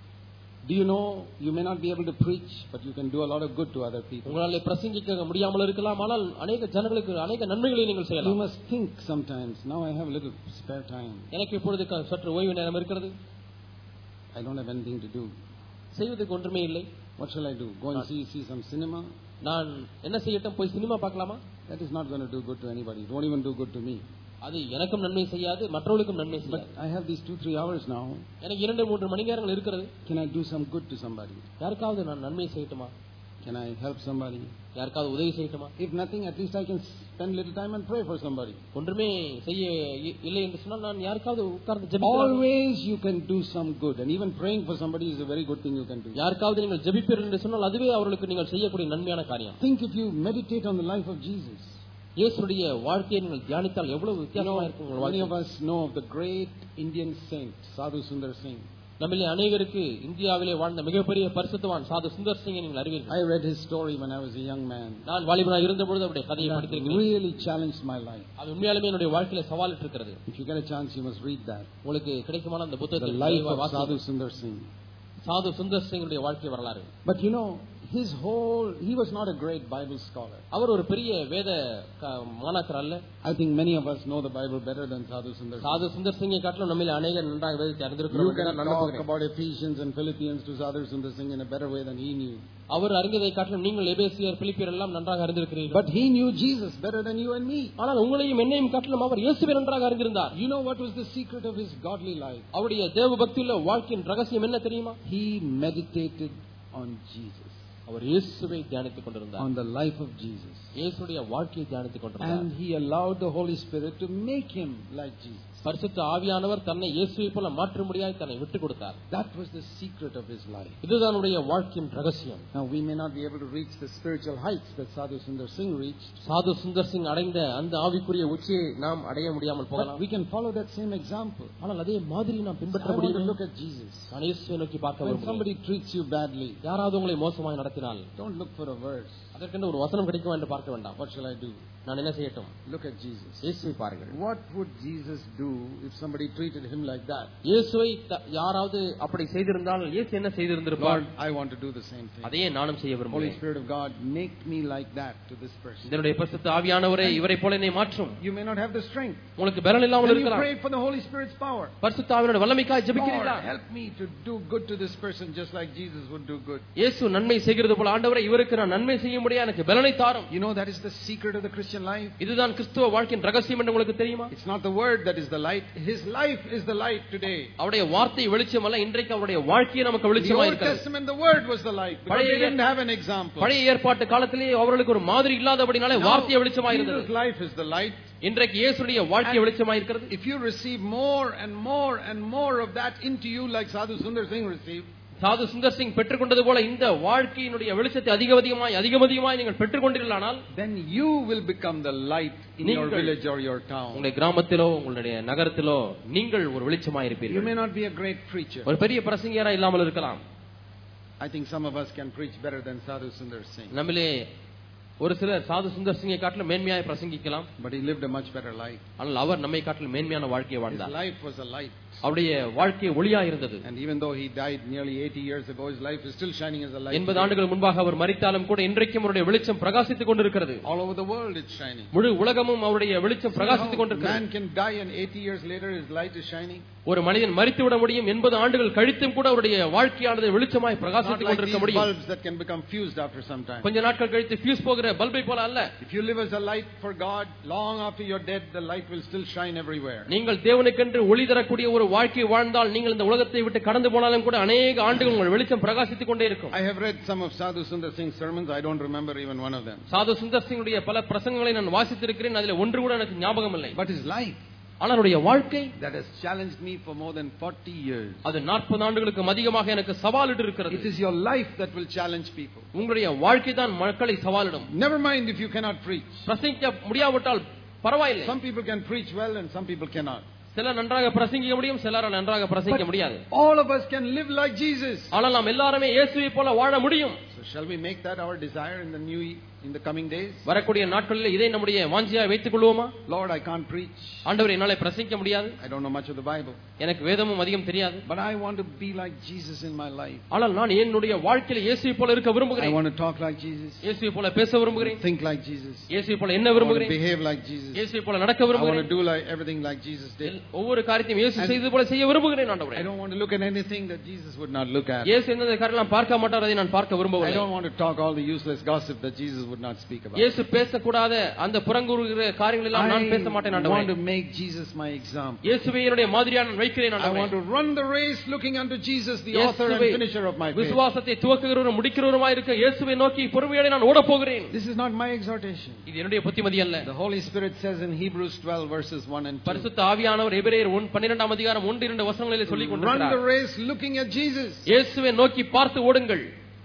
Do you know you may not be able to preach, but you can do a lot of good to other people. உங்களாலே பிரசங்கிக்க முடியாமல் இருக்கலாம், ஆனால் अनेक ஜனங்களுக்கு अनेक நன்மைகளை நீங்கள் செய்யலாம். You must think sometimes, now I have a little spare time. எனக்கு இப்பொழுது சற்று ஓய்வு நேரம் இருக்கிறது. I don't have anything to do. செய்வதற்கு ஒன்றுமே இல்லை. What shall I do? Go and see see some cinema? நான் என்ன செய்யட்டும், போய் சினிமா பார்க்கலாமா? That is not going to do good to anybody. Don't even do good to me. அது எனக்கும் நன்மை செய்யாது, மற்றவர்களுக்கும் நன்மை செய்யாது. But I have these two three hours now. எனக்கு இரண்டு மூன்று மணி நேரங்கள் இருக்கிறது. Can I do some good to somebody? யாருக்காவது நான் நன்மை செய்யட்டுமா? Can I help somebody? யாருக்காவது உதவி செய்யட்டுமா? If nothing, at least I can spend little time and pray for somebody. ஒன்றுமே செய்ய இல்லை என்று சொன்னால் நான் யாருக்காவது உட்கார்ந்து ஜெபிக்கலாம். Always you can do some good, and even praying for somebody is a very good thing you can do. யாருக்காவது நீங்கள் ஜெபிப்பீர்கள் என்று சொன்னால் அதுவே அவர்களுக்கு நீங்கள் செய்யக்கூடிய நன்மையான காரியம். Think if you meditate on the life of Jesus. இயேசுடைய வாழ்க்கையை நீங்கள் தியானித்தால் எவ்வளவு வித்தியாசமாக இருக்கும் உங்கள் வாழ்க்கை. Many of us know of the great Indian saint Sadhu Sundar Singh. நம்மிலே அநேகருக்கு இந்தியாவிலே வாழ்ந்த மிகப்பெரிய பரிசுத்தவான் சாது சுந்தர் சிங்கை நீங்கள் அறிவீர்கள். I read his story when I was a young man. நான் வாலிபனாக இருந்தபொழுது அவருடைய கதையை படித்திருக்கிறேன். Really challenged my life. அது உண்மையாலுமே என்னுடைய வாழ்க்கையில சவாலிட்டு இருக்கிறது. If you get a chance, you must read that. உங்களுக்கு கிடைக்குமான அந்த புத்தகத்தை The life of Sadhu Sundar Singh. சாது சுந்தர் சிங்குடைய வாழ்க்கை வரலாறு. But you know, his whole he was not a great Bible scholar. அவர் ஒரு பெரிய வேத மாணாக்கர் அல்ல. I think many of us know the Bible better than Sadhu Sundar Singh. சாது சுந்தர் சிங்கை காட்டிலும் நம்மில் அநேகர் நன்றாக வேதத்தை அறிந்திருக்கிறோம். You can talk about Ephesians and Philippians to Sadhu Sundar Singh in a better way than he knew. அவர் அறிந்ததை காட்டிலும் நீங்கள் எபேசியர் பிலிப்பியர் எல்லாம் நன்றாக அறிந்திருக்கிறீர்கள். But he knew Jesus better than you and me. ஆனால் உங்களையும் என்னையும் காட்டிலும் அவர் இயேசுவை நன்றாக அறிந்திருந்தார். You know what was the secret of his godly life? அவருடைய தேவ பக்தியுள்ள வாழ்க்கையின் ரகசியம் என்ன தெரியுமா? He meditated on Jesus. அவர் இயேசுவை தியானித்துக் கொண்டிருந்தார். On the life of Jesus. இயேசுடைய வாழ்க்கையை தியானித்துக் கொண்டிருந்தார். And he allowed the Holy Spirit to make him like Jesus. பரிசுத்த ஆவியானவர் தன்னை இயேசுவை போல மாற்றும்படியாய் தன்னை விட்டுக் கொடுத்தார். That was the secret of his life. இதுதான் அவருடைய வாழ்க்கையின் ரகசியம். Now we may not be able to reach the spiritual heights that Sadhu Sundar Singh reached. சாது சுந்தர் சிங் அடைந்த அந்த ஆவிக்குரிய உச்சியை நாம் அடைய முடியாமல் போகலாம். But we can follow that same example. ஆனால் அதே மாதிரி நாம் பின்பற்ற I want முடியும். to look at Jesus. நான் இயேசுவை நோக்கி பார்க்க When விரும்புகிறேன். somebody treats you badly, யாராவது உங்களை மோசமாய் நடத்தினால், don't look for a verse. அதற்கென்று ஒரு வசனம் கிடைக்குமா என்று பார்க்க வேண்டாம். What shall I do? நான் என்ன செய்யட்டும்? Look at Jesus. இயேசுவை பாருங்கள். What would Jesus do if somebody treated him like that? இயேசுவை யாராவது அப்படி செய்திருந்தால் இயேசு என்ன செய்திருந்திருப்பார்? Lord, I want to do the same thing. அதையே நானும் செய்ய Holy விரும்புகிறேன். Spirit of God, make me like that to this person. இதனுடைய பரிசுத்த ஆவியானவரே இவரை போல என்னை மாற்றும். You may not have the strength. உங்களுக்கு பலன் இல்லாமல் Then you இருக்கலாம். pray for the Holy Spirit's power. பரிசுத்த ஆவியானவருடைய வல்லமைக்காக Lord, ஜெபிக்கிறீர்களா? help me to do good to this person just like Jesus would do good. இயேசு நன்மை செய்கிறது போல ஆண்டவரே இவருக்கு நான் நன்மை செய்ய முடியாது, எனக்கு பலனை தாரும். You know that is the secret of the Christian life. இதுதான் கிறிஸ்துவ வாழ்க்கையின் ரகசியம் என்று உங்களுக்கு தெரியுமா? It's not the word that is the light. His life is the light today. அவருடைய வார்த்தை வெளிச்சம் அல்ல, இன்றைக்கு அவருடைய வாழ்க்கையே நமக்கு The வெளிச்சமாக Old இருக்கிறது. Testament, the word was the light because they didn't have an example. பழைய ஏற்பாட்டு காலத்திலே அவர்களுக்கு ஒரு மாதிரி இல்லாதபடினாலே வார்த்தை வெளிச்சமாக இருந்தது. Jesus' life is the light. இன்றைக்கு இயேசுடைய வாழ்க்கை வெளிச்சமாக இருக்கிறது. If you receive more and more and more of that into you like Sadhu Sundar Singh received, சாது சுந்தர் சிங் பெற்றுக்கொண்டது போல இந்த வாழ்க்கையினுடைய வெளிச்சத்தை அதிக அதிகமாய் அதிக அதிகமாய் நீங்கள் பெற்றுக்கொண்டீர்களானால், then you will become the light in your village or your town. உங்களுடைய கிராமத்திலோ உங்களுடைய நகரத்திலோ நீங்கள் ஒரு வெளிச்சமாய் You இருப்பீர்கள். may not be a great preacher. ஒரு பெரிய பிரசங்கியாரா இல்லாமல் இருக்கலாம். I think some of us can preach better than Sadhu Sundar Singh. நம்மிலே ஒரு சிலர் சாது சுந்தர் சிங்கை காட்டிலும் மேன்மையாய் பிரசங்கிக்கலாம். But he lived a much better life. ஆனால் அவர் நம்மை காட்டிலும் மேன்மையான வாழ்க்கையை His வாழ்ந்தார். life was a light. அவருடைய வாழ்க்கை ஒளியா இருந்தது. And even though he died nearly eighty years ago, his life is still shining as a light. எண்பது ஆண்டுகள் முன்பாக அவர் மரித்தாலும் கூட இன்றைக்கும் அவருடைய வெளிச்சம் பிரகாசித்துக் கொண்டிருக்கிறது. All over the world it's shining. முழு உலகமும் அவருடைய வெளிச்சம் பிரகாசித்துக் கொண்டிருக்கிறது. Man can die and eighty years later his light is shining. ஒரு மனிதன் மரித்து விட முடியும், எண்பது ஆண்டுகள் கழித்தும் கூட அவருடைய வாழ்க்கையானது வெளிச்சமாய் பிரகாசித்துக் கொண்டிருக்க முடியும். Bulbs that can become fused after some time. கொஞ்ச நாட்கள் கழித்து ஃபியூஸ் போகிற பல்பை போல அல்ல. If you live as a light for God, long after you're dead, the light will still shine everywhere. நீங்கள் தேவனுக்கென்று ஒளி தரக்கூடிய ஒரு வாழ்க்கை வாழ்ந்தால் நீங்கள் இந்த உலகத்தை விட்டு கடந்து போனாலும் கூட அநேக ஆண்டுகள் உங்கள் வெளிச்சம் பிரகாசித்துக் கொண்டே இருக்கும். I have read some of Sadhu Sundar Singh's sermons. I don't remember even one of them. சாது சுந்தர் சிங்குடைய பல பிரசங்கங்களை நான் வாசித்திருக்கிறேன், அதில் ஒன்று கூட எனக்கு ஞாபகம் இல்லை. But his life, ஆனால் அவருடைய வாழ்க்கை that has challenged me for more than forty years. அது நாற்பது ஆண்டுகளுக்கு அதிகமாக எனக்கு சவாலிட்டு இருக்கிறது. It is your life that will challenge people. உங்களுடைய வாழ்க்கை தான் மக்களை சவாலிடும். Never mind if you cannot preach. பிரசங்கிக்க முடியாவிட்டால் பரவாயில்லை. Some people can preach well and some people cannot. சிலர் நன்றாக பிரசங்கிக்க முடியும், சிலர் நன்றாக பிரசங்கிக்க முடியாது. All of us can live like Jesus. ஆனால் நாம் எல்லாரும் இயேசுவை போல வாழ முடியும். So shall we make that our desire in the new in the coming days? வரக்கூடிய நாட்களில் இதை நம்முடைய வாஞ்சியாய் வைத்துக் கொள்வோமா? Lord, I can't preach. ஆண்டவரே, என்னால பிரசங்கிக்க முடியாது. I don't know much of the Bible. எனக்கு வேதமும் அதிகம் தெரியாது. But I want to be like Jesus in my life. ஆனால் நான் என்னுடைய வாழ்க்கையில இயேசுவை போல இருக்க விரும்புகிறேன். I want to talk like Jesus. இயேசுவை போல பேச விரும்புகிறேன். Think like Jesus. இயேசுவை போல என்ன I want to விரும்புகிறேன். behave like Jesus. இயேசுவை போல நடக்க I want விரும்புகிறேன். to do like everything like Jesus did. ஒவ்வொரு காரியத்தையும் இயேசு செய்தது போல செய்ய விரும்புகிறேன் ஆண்டவரே. I don't want to look at anything that Jesus would not look at. இயேசு எந்த காரியெல்லாம் பார்க்க மாட்டார், அதை நான் பார்க்க I விரும்பவில்லை. don't want to talk all the useless gossip that Jesus would not speak about. இயேசு பேசக்கூடாத அந்த புறங்கூறுகிற காரியங்கள் எல்லாம் நான் பேச மாட்டேன் I ஆண்டவரே. want to make Jesus my example. இயேசுவை என்னுடைய மாதிரியாக நான் வைக்கிறேன் I ஆண்டவரே. want to run the race looking unto Jesus, the author and finisher of my faith. விசுவாசத்தை துவக்குகிறவரும் முடிக்கிறவருமாய் இருக்க இயேசுவை நோக்கி பொறுமையோடு நான் ஓடப் போகிறேன். This is not my exhortation. இது என்னுடைய புத்திமதி அல்ல. The Holy Spirit says in Hebrews twelve verses one and two. பரிசுத்த ஆவியானவர் எபிரேயர் பன்னிரண்டாம் அதிகாரம் ஒன்று இரண்டு வசனங்களிலே சொல்லிக் Run the கொண்டிருக்கிறார். race looking at Jesus. இயேசுவை நோக்கி பார்த்து ஓடுங்கள்.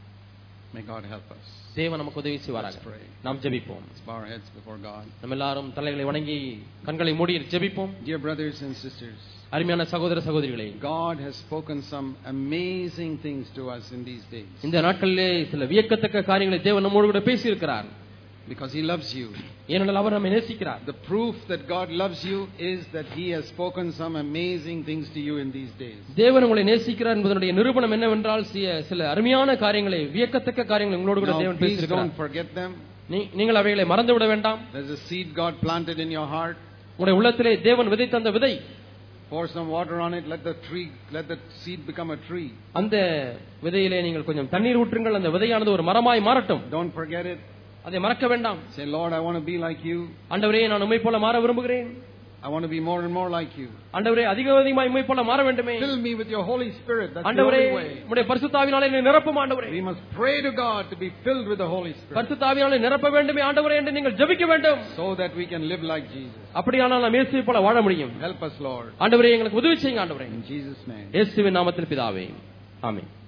May God help us. தேவன் நமக்கு உதவி செய்வாராக. Let's pray. நாம் ஜெபிப்போம். Let's bow our heads before God. நம்ம எல்லாரும் தலைகளை வணங்கி கண்களை மூடி ஜெபிப்போம். Dear brothers and sisters, அருமையான சகோதர சகோதரிகளே, God has spoken some amazing things to us in these days. இந்த நாட்களிலே சில வியக்கத்தக்க காரியங்களை தேவன் நம்மோடு கூட பேசி இருக்கிறார். Because He loves you. ஏனென்றால் அவர் நம்மை நேசிக்கிறார். The proof that God loves you is that He has spoken some amazing things to you in these days. தேவன் உங்களை நேசிக்கிறார் என்பதனுடைய நிரூபணம் என்னவென்றால் சில அருமையான காரியங்களை, வியக்கத்தக்க காரியங்களை உங்களோடு கூட தேவன் Please பேசியிருக்கிறார். don't forget them. நீங்கள் அவைகளை மறந்து விட வேண்டாம். There's a seed God planted in your heart. உங்களுடைய உள்ளத்திலே தேவன் விதைத்த அந்த விதை, Pour some water on it, let the tree, let the seed become a tree. அந்த விதையிலே நீங்கள் கொஞ்சம் தண்ணீர் ஊற்றுங்கள், அந்த விதையானது ஒரு மரமாய் மாறட்டும். Don't forget it. அதை மறக்க வேண்டாம். Say, Lord, I want to be like you. ஆண்டவரே, நான் உம்மை போல மாற விரும்புகிறேன். I want to be more and more like you. ஆண்டவரே, அதிக அதிகமாய் உம்மை போல மாற வேண்டுமே. Fill me with your Holy Spirit. That's the ஆண்டவரே, only way. உம்முடைய பரிசுத்த ஆவியினாலே என்னை நிரப்பும் ஆண்டவரே. We must pray to God to be filled with the Holy Spirit. பரிசுத்த ஆவியினாலே நிரப்ப வேண்டுமே ஆண்டவரே என்று நீங்கள் ஜெபிக்க வேண்டும். So that we can live like Jesus. அப்படியானால் நாம் இயேசுவை போல வாழ முடியும். Help us, Lord. ஆண்டவரே, எங்களுக்கு உதவி செய்யுங்க ஆண்டவரே. In Jesus' name. இயேசுவின் நாமத்தில் பிதாவே, ஆமென்.